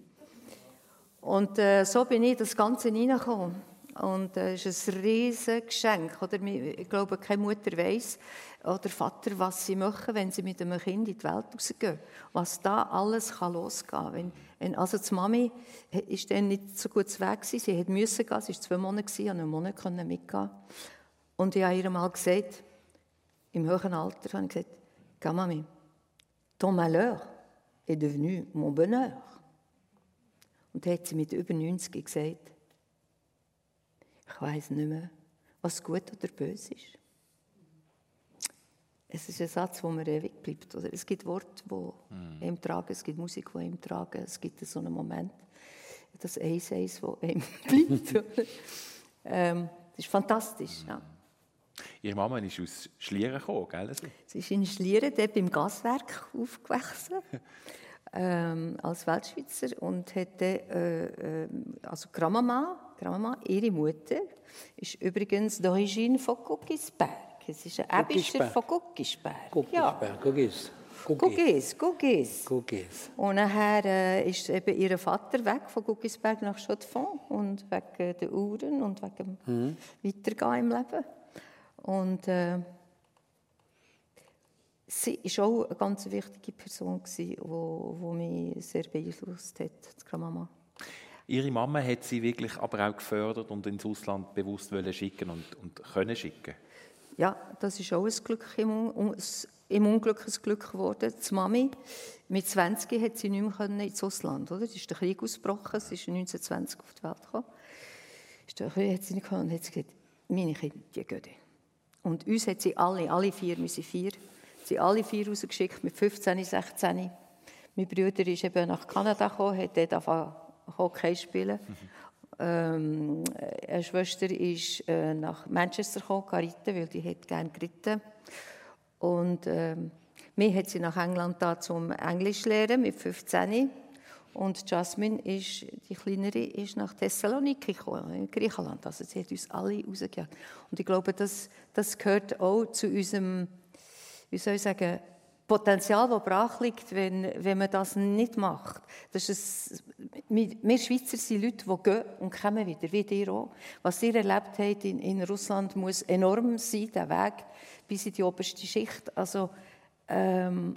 Und äh, so bin ich in das Ganze hineingekommen. Und es äh, ist ein riesiges Geschenk. Oder, ich glaube, keine Mutter weiss, oder Vater, was sie machen, wenn sie mit einem Kind in die Welt rausgehen. Was da alles kann losgehen kann. Wenn, wenn, also die Mami war dann nicht so gut weg. Sie musste gehen, sie war zwei Monate, ich konnte einen Monat mitgehen. Und ich habe ihr mal gesagt, im hohen Alter, habe ich gesagt, «Geh, Mami, ton malheur est devenu mon bonheur.» Und dann hat sie mit über neunzig gesagt, ich weiss nicht mehr, was gut oder böse ist. Es ist ein Satz, der mir ewig bleibt. Oder? Es gibt Worte, die mm. ihm tragen, es gibt Musik, die ihm tragen, es gibt so einen Moment, das Eis, Eis, das ihm bleibt. ähm, das ist fantastisch, ja. Ihre Mama ist aus Schlieren gekommen, gell? Sie ist in Schlieren, dort beim Gaswerk aufgewachsen, ähm, als Weltschweizer. Und hat dann, äh, also Grandmama, Grandmama, ihre Mutter, ist übrigens d'origine von Guckisberg. Es ist ein Äbischer von Guckisberg. Guckisberg, Guckis. Guckis, Guckis. Guckis. Und nachher äh, ist eben ihr Vater weg von Guckisberg nach Chaux-de-Fonds und wegen der Uhren und wegen dem mhm. Weitergehen im Leben. Und äh, sie war auch eine ganz wichtige Person, die mich sehr beeinflusst hat, die Grandmama. Ihre Mama hat Sie wirklich aber auch gefördert und ins Ausland bewusst wollen schicken und, und können schicken? Ja, das ist auch ein Glück im, Un im Unglück ein Glück geworden. Die Mami, mit zwanzig hat sie nicht mehr ins Ausland. Oder? Es ist der Krieg ausgebrochen, sie ist neunzehnhundertzwanzig auf die Welt gekommen. Der Krieg hat sie nicht gehabt und hat sie gesagt, meine Kinder, die gehen. Und uns hat sie alle, alle vier, wir sind vier, sie alle vier rausgeschickt mit fünfzehn, sechzehn. Mein Bruder ist eben nach Kanada gekommen, hat dort angefangen Hockey spielen. Mhm. Ähm, eine Schwester ist äh, nach Manchester gekommen, reiten, weil die hat gerne geritten. Und ähm, mich hat sie nach England da zum Englisch lernen mit fünfzehn. Und Jasmine, ist, die Kleinere, ist nach Thessaloniki gekommen, in Griechenland. Also sie hat uns alle rausgejagt. Und ich glaube, das, das gehört auch zu unserem, wie soll ich sagen, Potenzial, das brach liegt, wenn, wenn man das nicht macht. Das ist ein, wir Schweizer sind Leute, die gehen und kommen wieder, wie ihr auch. Was ihr erlebt habt in, in Russland, muss enorm sein, der Weg bis in die oberste Schicht. Also, ähm,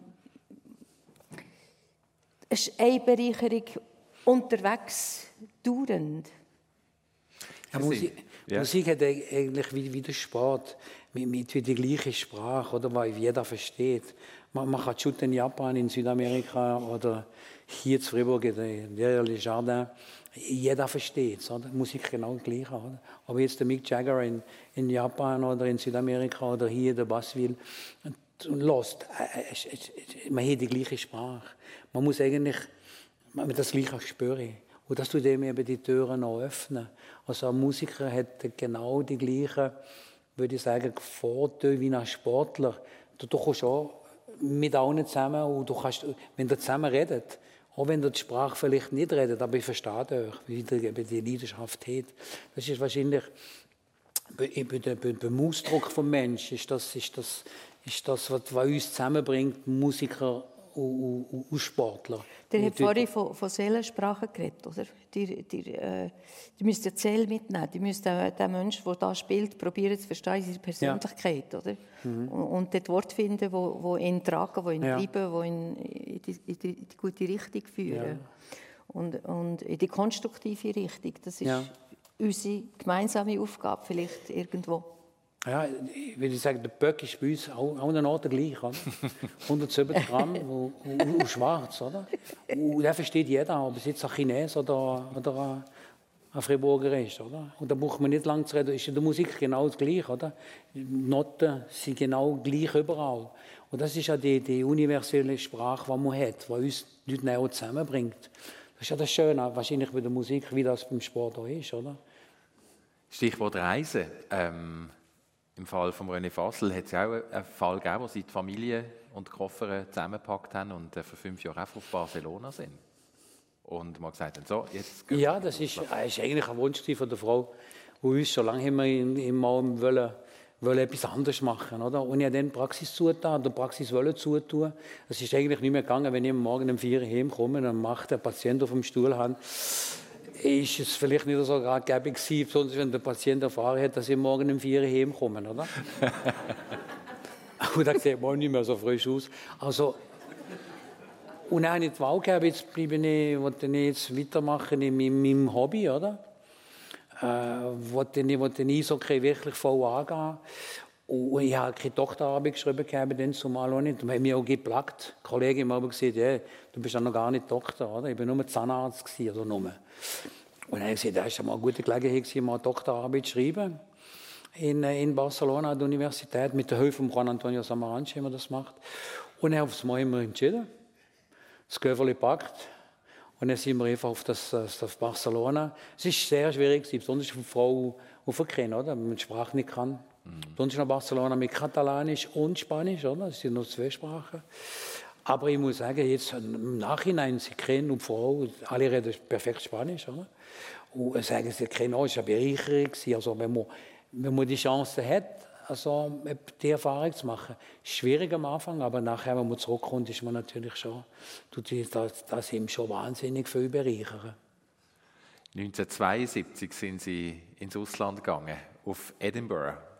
es ist eine Bereicherung unterwegs, dauernd. Ja, Musik, ja. Musik hat eigentlich wie, wie der Sport, mit, mit wie die gleiche Sprache, oder, weil jeder versteht. Man, man kann shooten in Japan, in Südamerika oder hier in Fribourg, in der Le Jardin. Jeder versteht es. Musik genau gleich. Oder? Aber jetzt der Mick Jagger in, in Japan oder in Südamerika oder hier der Bassville. Und lost, man hat die gleiche Sprache. Man muss eigentlich man das Gleiche spüren. Und das tut dem eben die Türen auch öffnen. Also ein Musiker hat genau die gleichen, würde ich sagen, Vorteile wie ein Sportler. Du, du kannst auch mit allen zusammen, und du kannst, wenn ihr zusammen redet, auch wenn ihr die Sprache vielleicht nicht redet, aber ich verstehe euch, wie ihr eben die Leidenschaft hat. Das ist wahrscheinlich beim Ausdruck des Menschen ist das, ist das, ist das was, was uns zusammenbringt, Musiker und, und, und Sportler. Der hat vorhin von, von Seelensprache geredet, oder? Die, die, äh, die müsst ja Seele mitnehmen. Die müsst den, den Menschen, der da spielt, probieren zu verstehen, seine Persönlichkeit, ja. Oder? Mhm. Und, und dort Worte finden, wo, wo ihn tragen, wo ihn ja. treiben, wo ihn in die, in die, in die gute Richtung führen. Ja. Und, und in die konstruktive Richtung. Das ist ja. unsere gemeinsame Aufgabe vielleicht irgendwo. Ja, ich würde sagen, der Böck ist bei uns auch, auch noch der gleich, oder? hundertsiebzig Gramm und, und, und schwarz, oder? Und der versteht jeder, ob es jetzt ein Chines oder, oder ein, ein Friburger ist, oder? Und da braucht man nicht lange zu reden, ist in der Musik genau das Gleiche, oder? Die Noten sind genau gleich überall. Und das ist ja die, die universelle Sprache, die man hat, die uns die Leute näher zusammenbringt. Das ist ja das Schöne, wahrscheinlich bei der Musik, wie das beim Sport auch ist, oder? Stichwort Reisen. Ähm Im Fall von René Fassel hat es auch einen Fall gegeben, wo sie die Familie und die Koffer zusammengepackt haben und für fünf Jahre auf Barcelona sind. Und man gesagt hat, so, jetzt gehen wir. Ja, das ist, äh, ist eigentlich ein Wunsch von der Frau, die uns schon lange immer, immer wollen, wollen etwas anderes machen. Oder? Und ich habe dann Praxis zugetan, oder Praxis wollen zutun. Es ist eigentlich nicht mehr gegangen, wenn ich morgen um vier Uhr heimkomme und macht der Patient auf dem Stuhl hat. Ist es vielleicht nicht so gäbig gewesen, besonders wenn der Patient erfahren hat, dass ich morgen um vier Uhr heimkomme, oder? Und dann sieht man nicht mehr so frisch aus. Also, und dann habe ich die Wahl gehabt, jetzt bleibe ich, wollte ich jetzt weitermachen in meinem, meinem Hobby, oder? Äh, wollte ich, wollte ich Eishockey wirklich voll angehen. Und ich habe keine Doktorarbeit geschrieben, dann zumal auch nicht. Und haben mich auch geplagt. Die Kollegen haben aber gesagt, ja, du bist ja noch gar nicht Doktor, oder? Ich war nur Zahnarzt gewesen, oder nur. Und dann habe ich gesagt, das ist mal eine gute Gelegenheit, mal eine Doktorarbeit zu schreiben. In, in Barcelona an der Universität, mit der Hilfe von Juan Antonio Samaranch haben wir das gemacht. Und dann habe ich mal immer entschieden. Das Köfferli gepackt. Und dann sind wir einfach auf, das, auf Barcelona. Es war sehr schwierig, besonders für eine Frau auf der Kind, oder? Wenn man die Sprache nicht kann. Sonst in Barcelona mit Katalanisch und Spanisch, oder? Das sind nur zwei Sprachen. Aber ich muss sagen, jetzt im Nachhinein, sie kennen und Frau, alle reden perfekt Spanisch, oder? Und sagen, sie kennen auch, es war eine Bereicherung. Also wenn man, wenn man die Chance hat, also die Erfahrung zu machen, ist schwierig am Anfang, aber nachher, wenn man zurückkommt, ist man natürlich schon, tut das, das ihm schon wahnsinnig viel bereichern. neunzehnhundertzweiundsiebzig sind Sie ins Ausland gegangen, auf Edinburgh.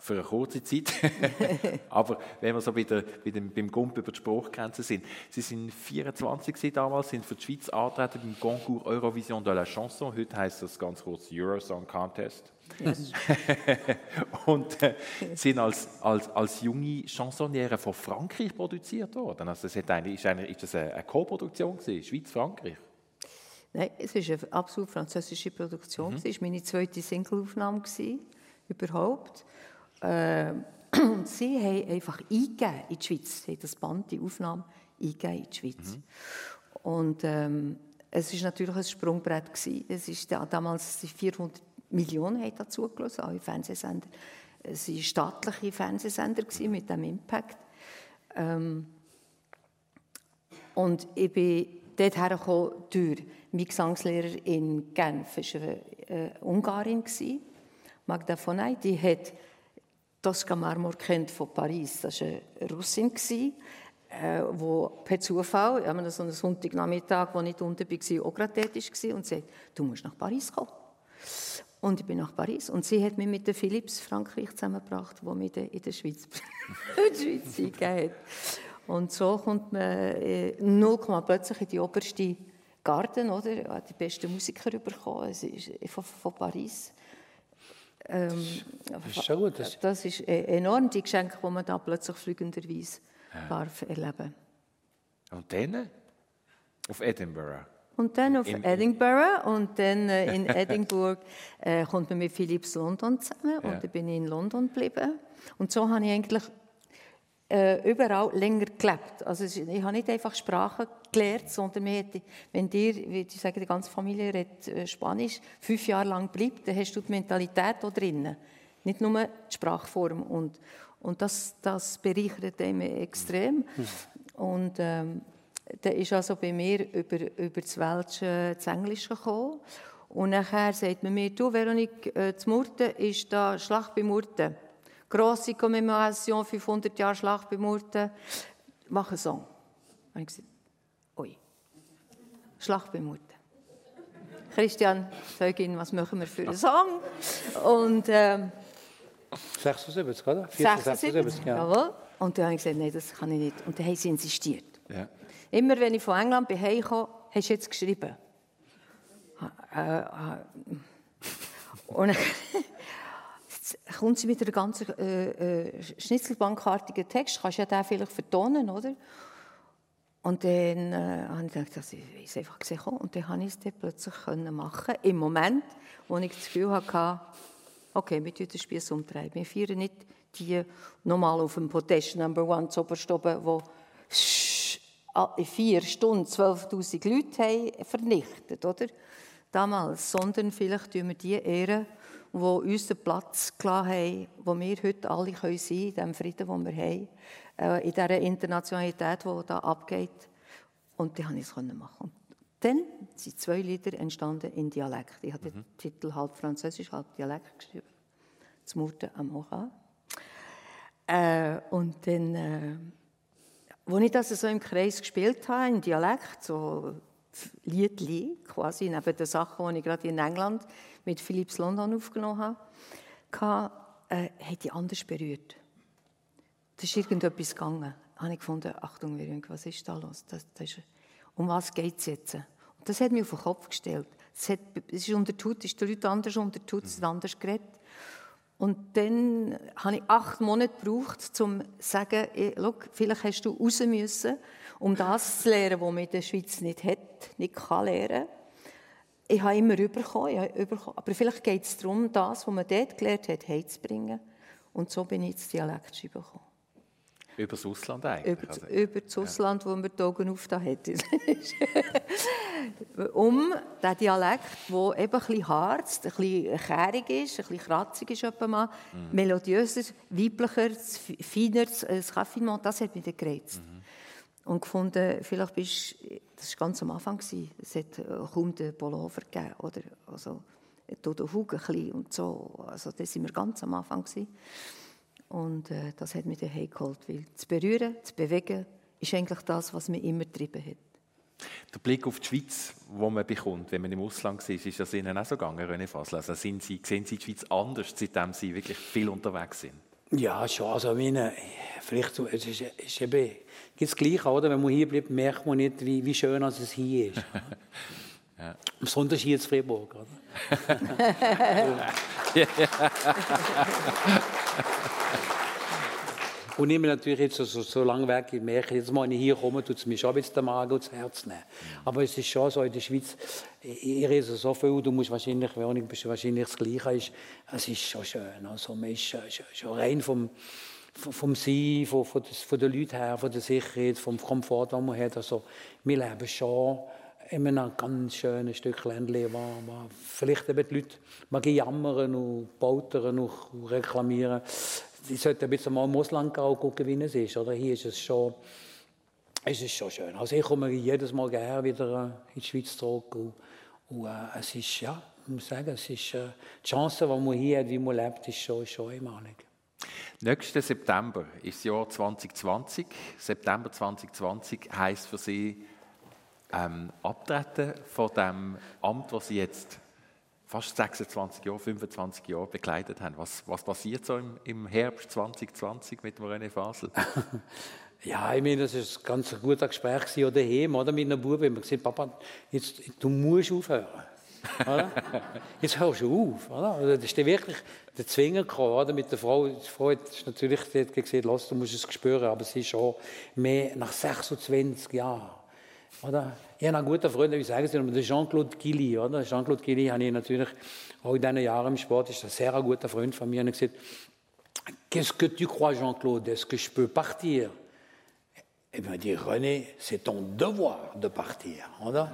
für eine kurze Zeit. Aber wenn wir so bei der, bei dem, beim Gump über die Spruchgrenze sind, Sie sind vierundzwanzig damals, sind für die Schweiz angetreten beim Concours Eurovision de la Chanson. Heute heisst das ganz kurz Eurosong Contest. Yes. Und äh, sind als, als, als junge Chansonniere von Frankreich produziert worden. Also es hat eigentlich, ist, eigentlich, ist das eine, eine Co-Produktion gewesen, Schweiz-Frankreich? Nein, es war eine absolut französische Produktion. Mhm. Es war meine zweite Singleaufnahme überhaupt. Äh, und sie haben einfach eingegeben in die Schweiz. Sie haben das Band, die Aufnahme, eingegeben in die Schweiz. Mhm. Und ähm, es war natürlich ein Sprungbrett gewesen. Es ist da, damals vierhundert Millionen haben da zugelassen, alle Fernsehsender. Es waren staatliche Fernsehsender gewesen, mit diesem Impact. Ähm, und ich bin dort hergekommen durch mein Gesangslehrer in Genf. Das war eine äh, Ungarin, Magda Fonay. Die hat Tosca Marmor kennt von Paris. Das war eine Russin, die äh, per Zufall, an so einem Sonntagnachmittag, wo ich nicht unten war, auch gerade dort war und sagte, du musst nach Paris kommen. Und ich bin nach Paris. Und sie hat mich mit der Philips Frankreich zusammengebracht, die mich in der Schweiz, in der Schweiz eingegeben hat. Und so kommt man äh, null Komma plötzlich in die oberste Garten, oder? Hat die besten Musiker bekommen. Es ist von, von Paris. Ähm, das ist schon gut. Das, das ist enorm, die Geschenke, die man da plötzlich flügenderweise ja. darf erleben. Und dann auf Edinburgh. Und dann auf Im, Edinburgh und dann äh, in Edinburgh äh, kommt man mit Philips London zusammen und ja. dann bin ich in London geblieben. Und so habe ich eigentlich äh, überall länger gelebt. Also ich habe nicht einfach Sprachen gelernt, sondern hat, wenn dir, wie ich sage, die ganze Familie redet äh, Spanisch, fünf Jahre lang bleibt, dann hast du die Mentalität da drinnen. Nicht nur die Sprachform. Und, und das, das bereichert mich extrem. Mhm. Und ähm, dann ist also bei mir über, über das Welsche das Englische gekommen. Und nachher sagt man mir, du Veronique, äh, zu Murten ist da Schlacht bei Murten. Grosse Kommemoration, fünfhundert Jahre Schlacht bei Murten. Mach einen Song. Und ich gesagt, ui, Schlacht bei Murten. Christian, Zeugin, was machen wir für einen Song? Und, ähm, sechsundsiebzig, oder? sechsundsiebzig, ja. Jawohl. Und dann habe ich gesagt, nein, das kann ich nicht. Und dann haben sie insistiert. Ja. Immer wenn ich von England bin, heimgekommen, hast du jetzt geschrieben. Äh, äh, und dann kommt sie mit einer ganz äh, äh, schnitzelbankartigen Text. Kannst du ja den vielleicht vertonen, oder? Und dann äh, habe ich gedacht, das ist einfach gesehen. Und dann konnte ich es dann plötzlich machen. Im Moment, wo ich das Gefühl hatte, okay, wir tun den Spieß umdrehen. Wir feiern nicht die nochmal auf dem Podest Number One zu Oberstoben, wo in vier Stunden zwölftausend Leute haben vernichtet, oder? Damals, sondern vielleicht tun wir die ehren, die uns den Platz gelassen haben, wo wir heute alle sein können, in dem Frieden, den wir haben, äh, in dieser Internationalität, die da abgeht. Und dann konnte ich es machen. Und dann sind zwei Lieder entstanden in Dialekt. Ich habe mhm. den Titel halb Französisch, halb Dialekt geschrieben. «Zu Murten am Ocha». Äh, und dann... Äh, Als ich das so im Kreis gespielt habe, im Dialekt, so Liedli, quasi neben den Sachen, die ich gerade in England mit Philips London aufgenommen habe, äh, hat die anders berührt. Da ist irgendetwas gegangen. Da habe ich gefunden, Achtung, was ist da los? Das, das ist, um was geht es jetzt? Und das hat mich auf den Kopf gestellt. Es, hat, es ist unter die Haut, es ist den Leuten anders unter die Haut, es ist anders geredet. Und dann habe ich acht Monate gebraucht, um zu sagen, schau, vielleicht hast du raus müssen, um das zu lernen, was man in der Schweiz nicht hat, nicht kann lernen. Ich habe immer überkommen, ich habe überkommen. Aber vielleicht geht es darum, das, was man dort gelernt hat, heimzubringen. Und so bin ich ins Dialektschreiben gekommen. Über das Ausland eigentlich? Über, also, über das Ausland, ja. Wo man die Augen aufgetan hat. Um den Dialekt, der eben ein bisschen hart, ein bisschen kehrig ist, ein bisschen kratzig ist, mal, mhm. melodiöser, weiblicher, feiner, das Raffinement, das hat mich dann gereizt. Mhm. Und gefunden, vielleicht bist das war ganz am Anfang, es hat kaum den Pullover gegeben, oder? Also, den Hut ein bisschen und so. Also, da waren wir ganz am Anfang. Und äh, das hat mich dann heimgeholt, weil zu berühren, zu bewegen, ist eigentlich das, was mich immer getrieben hat. Der Blick auf die Schweiz, den man bekommt, wenn man im Ausland ist, ist das Ihnen auch so gegangen, René Fasel? Also sind Sie, sehen Sie die Schweiz anders, seitdem Sie wirklich viel unterwegs sind? Ja, schon. Also, meine, vielleicht so, es ist, ist eben, das Gleiche, oder? Wenn man hier bleibt, merkt man nicht, wie, wie schön als es hier ist. Ja. Besonders hier in Freiburg, oder? Und ich bin natürlich jetzt so, so, so lange weg, ich merke, jetzt mal, wenn ich hier komme, tut es mir schon ein bisschen den Magen und das Herz nehmen. Aber es ist schon so, in der Schweiz, ich reise so viel, du musst wahrscheinlich, Veronika, bist wahrscheinlich das Gleiche, ist, es ist schon schön. Also man ist schon, schon rein vom, vom Sein, von, von, des, von den Leuten her, von der Sicherheit, vom Komfort, den man hat. Also wir leben schon in einem ganz schönen Stück Ländle, wo man vielleicht eben die Leute mal jammern und poltern und reklamieren. Ich sollte ein bisschen mal im Ausland gehen und gucken, wie es ist. Oder? Hier ist es, schon, ist es schon schön. Also ich komme jedes Mal gerne wieder in die Schweiz zurück. Und, und äh, es ist, ja, ich muss sagen, es ist, äh, die Chance, die man hier hat, wie man lebt, ist schon, schon einmalig. Nächsten September ist das Jahr zwanzig zwanzig. September zwanzig zwanzig heisst für Sie ähm, abtreten von dem Amt, das Sie jetzt fast sechsundzwanzig Jahre, fünfundzwanzig Jahre begleitet haben. Was, was passiert so im, im Herbst zwanzig zwanzig mit dem René Fasel? Ja, ich meine, das war ein ganz gutes Gespräch oder daheim, oder? Mit einem Buben. Ich habe gesagt, Papa, jetzt, du musst aufhören. Oder? Jetzt hörst du auf. Oder? Also das ist wirklich der Zwinger gekommen, oder? Mit der Frau. Die Frau hat natürlich gesagt, lass, du musst es spüren, aber sie ist schon mehr nach sechsundzwanzig Jahren. Oder? Ich habe einen guten Freund, ich sage es Ihnen, der Jean-Claude Guilly. Oder? Jean-Claude Guilly habe ich natürlich auch in diesen Jahren im Sport, ist ein sehr guter Freund von mir. Und ich habe gesagt, qu'est-ce que tu crois, Jean-Claude, est-ce que je peux partir? Et il m'a dit, René, c'est ton devoir de partir. Oder?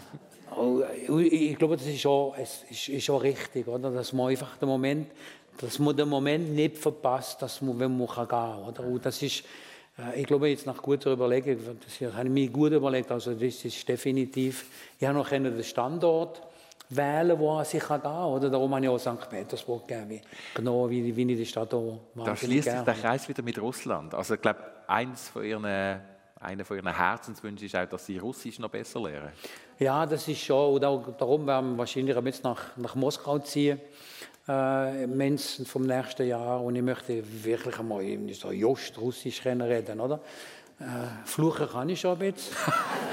Ich glaube, das ist schon, es ist, ist schon richtig, oder? Dass man einfach den Moment, dass man den Moment nicht verpasst, dass man, wenn man gehen kann. Oder? Und das ist, ich glaube, jetzt nach guter Überlegung, das habe ich mir gut überlegt, also das ist definitiv, ich habe noch den Standort wählen, wo er sich gehen kann. Oder? Darum habe ich auch Sankt Petersburg gegeben, genau wie, wie ich die Stadt auch Da schließt sich der Kreis wieder mit Russland. Also ich glaube, eins von ihren, einer von ihren Herzenswünschen ist auch, dass sie Russisch noch besser lernen. Ja, das ist schon, und auch darum werden wir wahrscheinlich jetzt nach, nach Moskau ziehen, äh, vom nächsten Jahr. Und ich möchte wirklich einmal so just Russisch reden, oder? Äh, fluchen kann ich schon ein bisschen.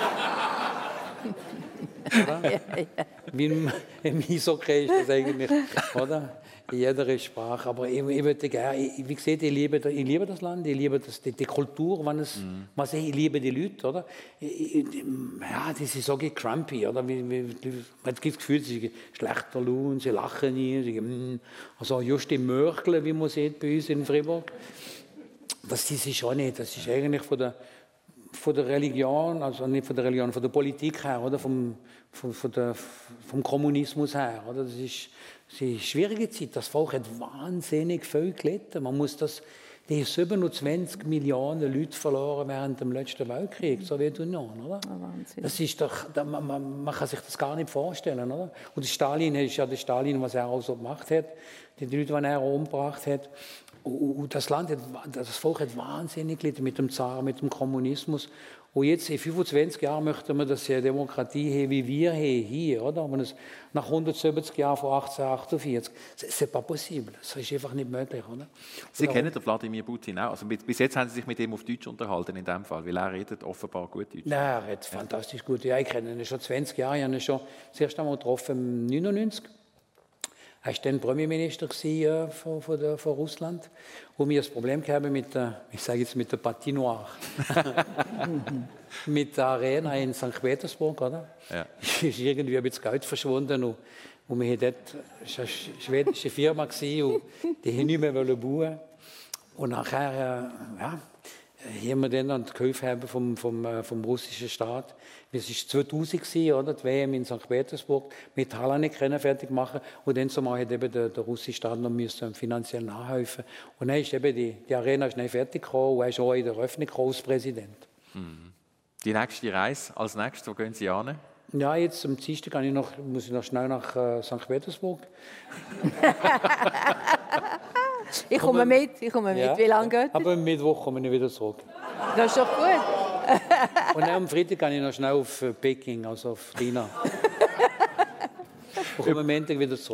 Oder? Ja, ja. Wie im, im Eishockey ist das eigentlich, oder? In jeder Sprache. Aber ich, ich würde gerne, ich, wie gesagt, ich liebe, ich liebe das Land, ich liebe das, die, die Kultur, wenn es, mm. was ich, ich liebe die Leute, oder? Ich, ich, ja, das ist so crumpy, oder? Wie, wie, man hat das Gefühl, sie sind schlechter Laune, sie lachen nie, sie, mm. also just die Mörkle, wie man sieht bei uns in Freiburg. Das ist schon nicht, das ist eigentlich von der, von der Religion, also nicht von der Religion, von der Politik her, oder? Vom, von, von der, vom Kommunismus her, oder? Das ist, das ist eine schwierige Zeit. Das Volk hat wahnsinnig viel gelitten. Man muss das, die siebenundzwanzig Millionen Leute verloren während dem letzten Weltkrieg, Sowjetunion, oder? Oh, das ist doch, man, man, man kann sich das gar nicht vorstellen, oder? Und Stalin ist ja der Stalin, was er auch so gemacht hat, die Leute, die er umgebracht hat. Und das Land, hat, das Volk hat wahnsinnig gelitten mit dem Zar, mit dem Kommunismus. Und jetzt, in fünfundzwanzig Jahren, möchten wir, dass sie eine Demokratie haben, wie wir haben hier, oder? Aber das, nach hundertsiebzig Jahren von achtzehnhundertachtundvierzig, das ist pas possible. Das ist einfach nicht möglich, oder? Sie und kennen den Wladimir Putin auch. Also bis jetzt haben Sie sich mit ihm auf Deutsch unterhalten, in dem Fall, weil er redet offenbar gut Deutsch. Nein, er redet ja fantastisch gut. Ja, ich kenne ihn schon zwanzig Jahre. Ich habe ihn schon das erste Mal getroffen, neunundneunzig. Er war dann Premierminister äh, von, von, der, von Russland, wo wir das Problem hatten mit der, ich sage jetzt mit der Patinoire, mit der Arena in Sankt Petersburg, oder? Ja. Ist irgendwie ein bisschen Geld verschwunden und, und wir hatten dort, es war eine schwedische Firma gewesen, und die wollten nicht mehr bauen. Und nachher, äh, ja, haben wir dann die Hilfe vom, vom, vom russischen Staat. Es war zweitausend, oder? Die W M in Sankt Petersburg, mit Halle nicht fertig machen. Und dann zumal hat eben der, der russische Staat noch müssen finanziell nachhelfen. Und dann ist eben die, die Arena schnell fertig gekommen und er ist auch in der Eröffnung als Präsident. Die nächste Reise als nächstes, wo gehen Sie hin? Ja, jetzt am Dienstag kann ich noch, muss ich noch schnell nach äh, Sankt Petersburg. Ich komme mit, ich komme mit. Ja, wie lange geht aber am Mittwoch komme ich wieder zurück. Das ist doch gut. Und dann am Freitag kann ich noch schnell auf Peking, also auf China. Und komme am Montag wieder zurück.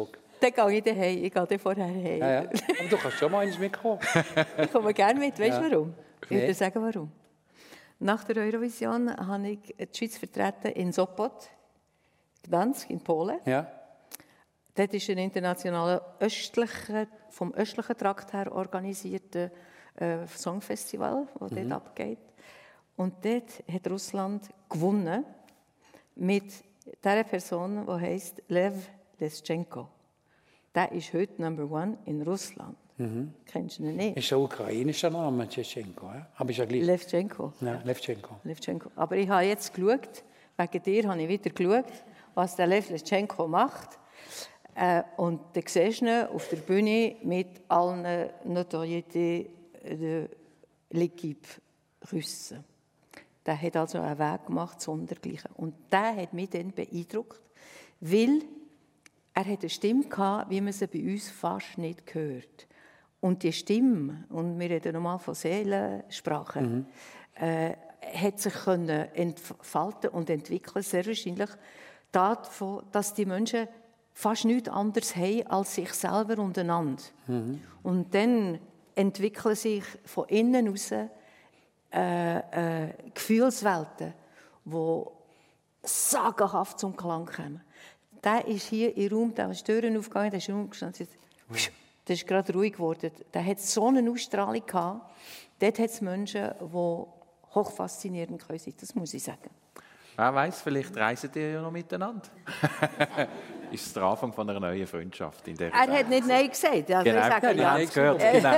Dann gehe ich daheim. Ich gehe dann vorher heim. Ja, ja. Aber du kannst schon mal eins mitkommen. Ich komme gerne mit. Weißt du Ja. warum? Ich Nee. will dir sagen, warum. Nach der Eurovision habe ich die Schweiz vertreten in Sopot, Gdansk in Polen. Ja. Dort ist ein internationaler östlicher, vom östlichen Trakt her organisierter äh, Songfestival, das Mhm. dort abgeht. Und dort hat Russland gewonnen mit der Person, die heisst Lev Leschenko. Der ist heute Number One in Russland. Mhm. Kennst du ihn nicht? Ist ein ukrainischer Name, Tschetschenko. Ja? Aber ist ja gleich. Levchenko. Ja, Levchenko. Levchenko. Aber ich habe jetzt geschaut, wegen dir habe ich wieder geschaut, was der Lev Leschenko macht. Äh, und dann siehst du ihn auf der Bühne mit allen Notoriétés de l'équipe Russen. Der hat also einen Weg gemacht, sondergleichen. Und der hat mich dann beeindruckt, weil er hat eine Stimme hatte, wie man sie bei uns fast nicht hört. Und die Stimme, und wir reden normal von Seelensprache, mhm. äh, hat sich können entfalten und entwickeln, sehr wahrscheinlich davon, dass die Menschen fast nichts anderes haben als sich selber und einander. Mhm. Und dann entwickeln sich von innen heraus äh, äh, Gefühlswelten, die sagenhaft zum Klang kommen. Der ist hier im Raum, der ist die Türen aufgegangen, der ist rumgestanden, der ist gerade ruhig geworden. Der hat so eine Ausstrahlung gehabt. Dort hat es Menschen, die hochfaszinierend sein können. Das muss ich sagen. Wer weiss, vielleicht reisen die ja noch miteinander. Ist es der Anfang von einer neuen Freundschaft in der Er hat nicht Nein gesagt. Also genau, ich sage, genau, ja. das gehört. Genau.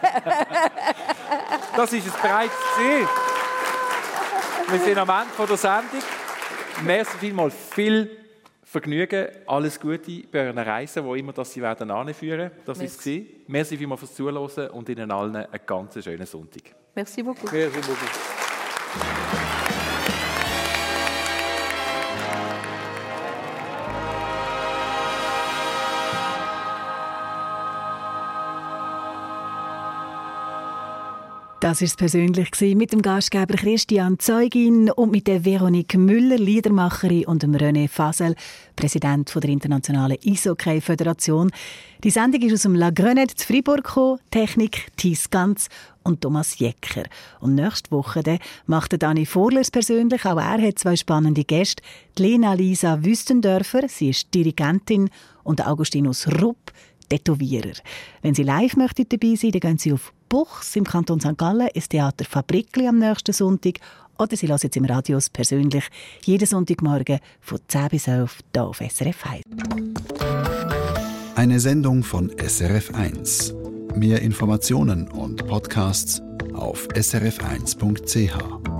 Das ist es bereits gewesen. Wir sind am Ende der Sendung. Merci vielmals, viel Vergnügen, alles Gute bei euren Reisen, wo immer das sie werden anführen. Das war es. Merci vielmals fürs Zuhören und Ihnen allen einen ganz schönen Sonntag. Merci beaucoup. Merci beaucoup. Das war es persönlich mit dem Gastgeber Christian Zeugin und mit der Veronique Müller, Liedermacherin, und dem René Fasel, Präsident der Internationalen Eishockey-Föderation. Die Sendung ist aus dem La Grenade zu Fribourg gekommen, Technik Thies Ganz und Thomas Jecker. Und nächste Woche dann macht Dani Vorlers persönlich, auch er hat zwei spannende Gäste, die Lena Lisa Wüstendörfer, sie ist Dirigentin, und Augustinus Rupp, Tätowierer. Wenn Sie live möchten dabei sein, dann gehen Sie auf Buchs im Kanton Sankt Gallen ins Theater Fabrikli am nächsten Sonntag, oder Sie hören jetzt im Radios persönlich jeden Sonntagmorgen von zehn bis elf hier auf S R F eins. Eine Sendung von S R F eins. Mehr Informationen und Podcasts auf s r f eins punkt c h.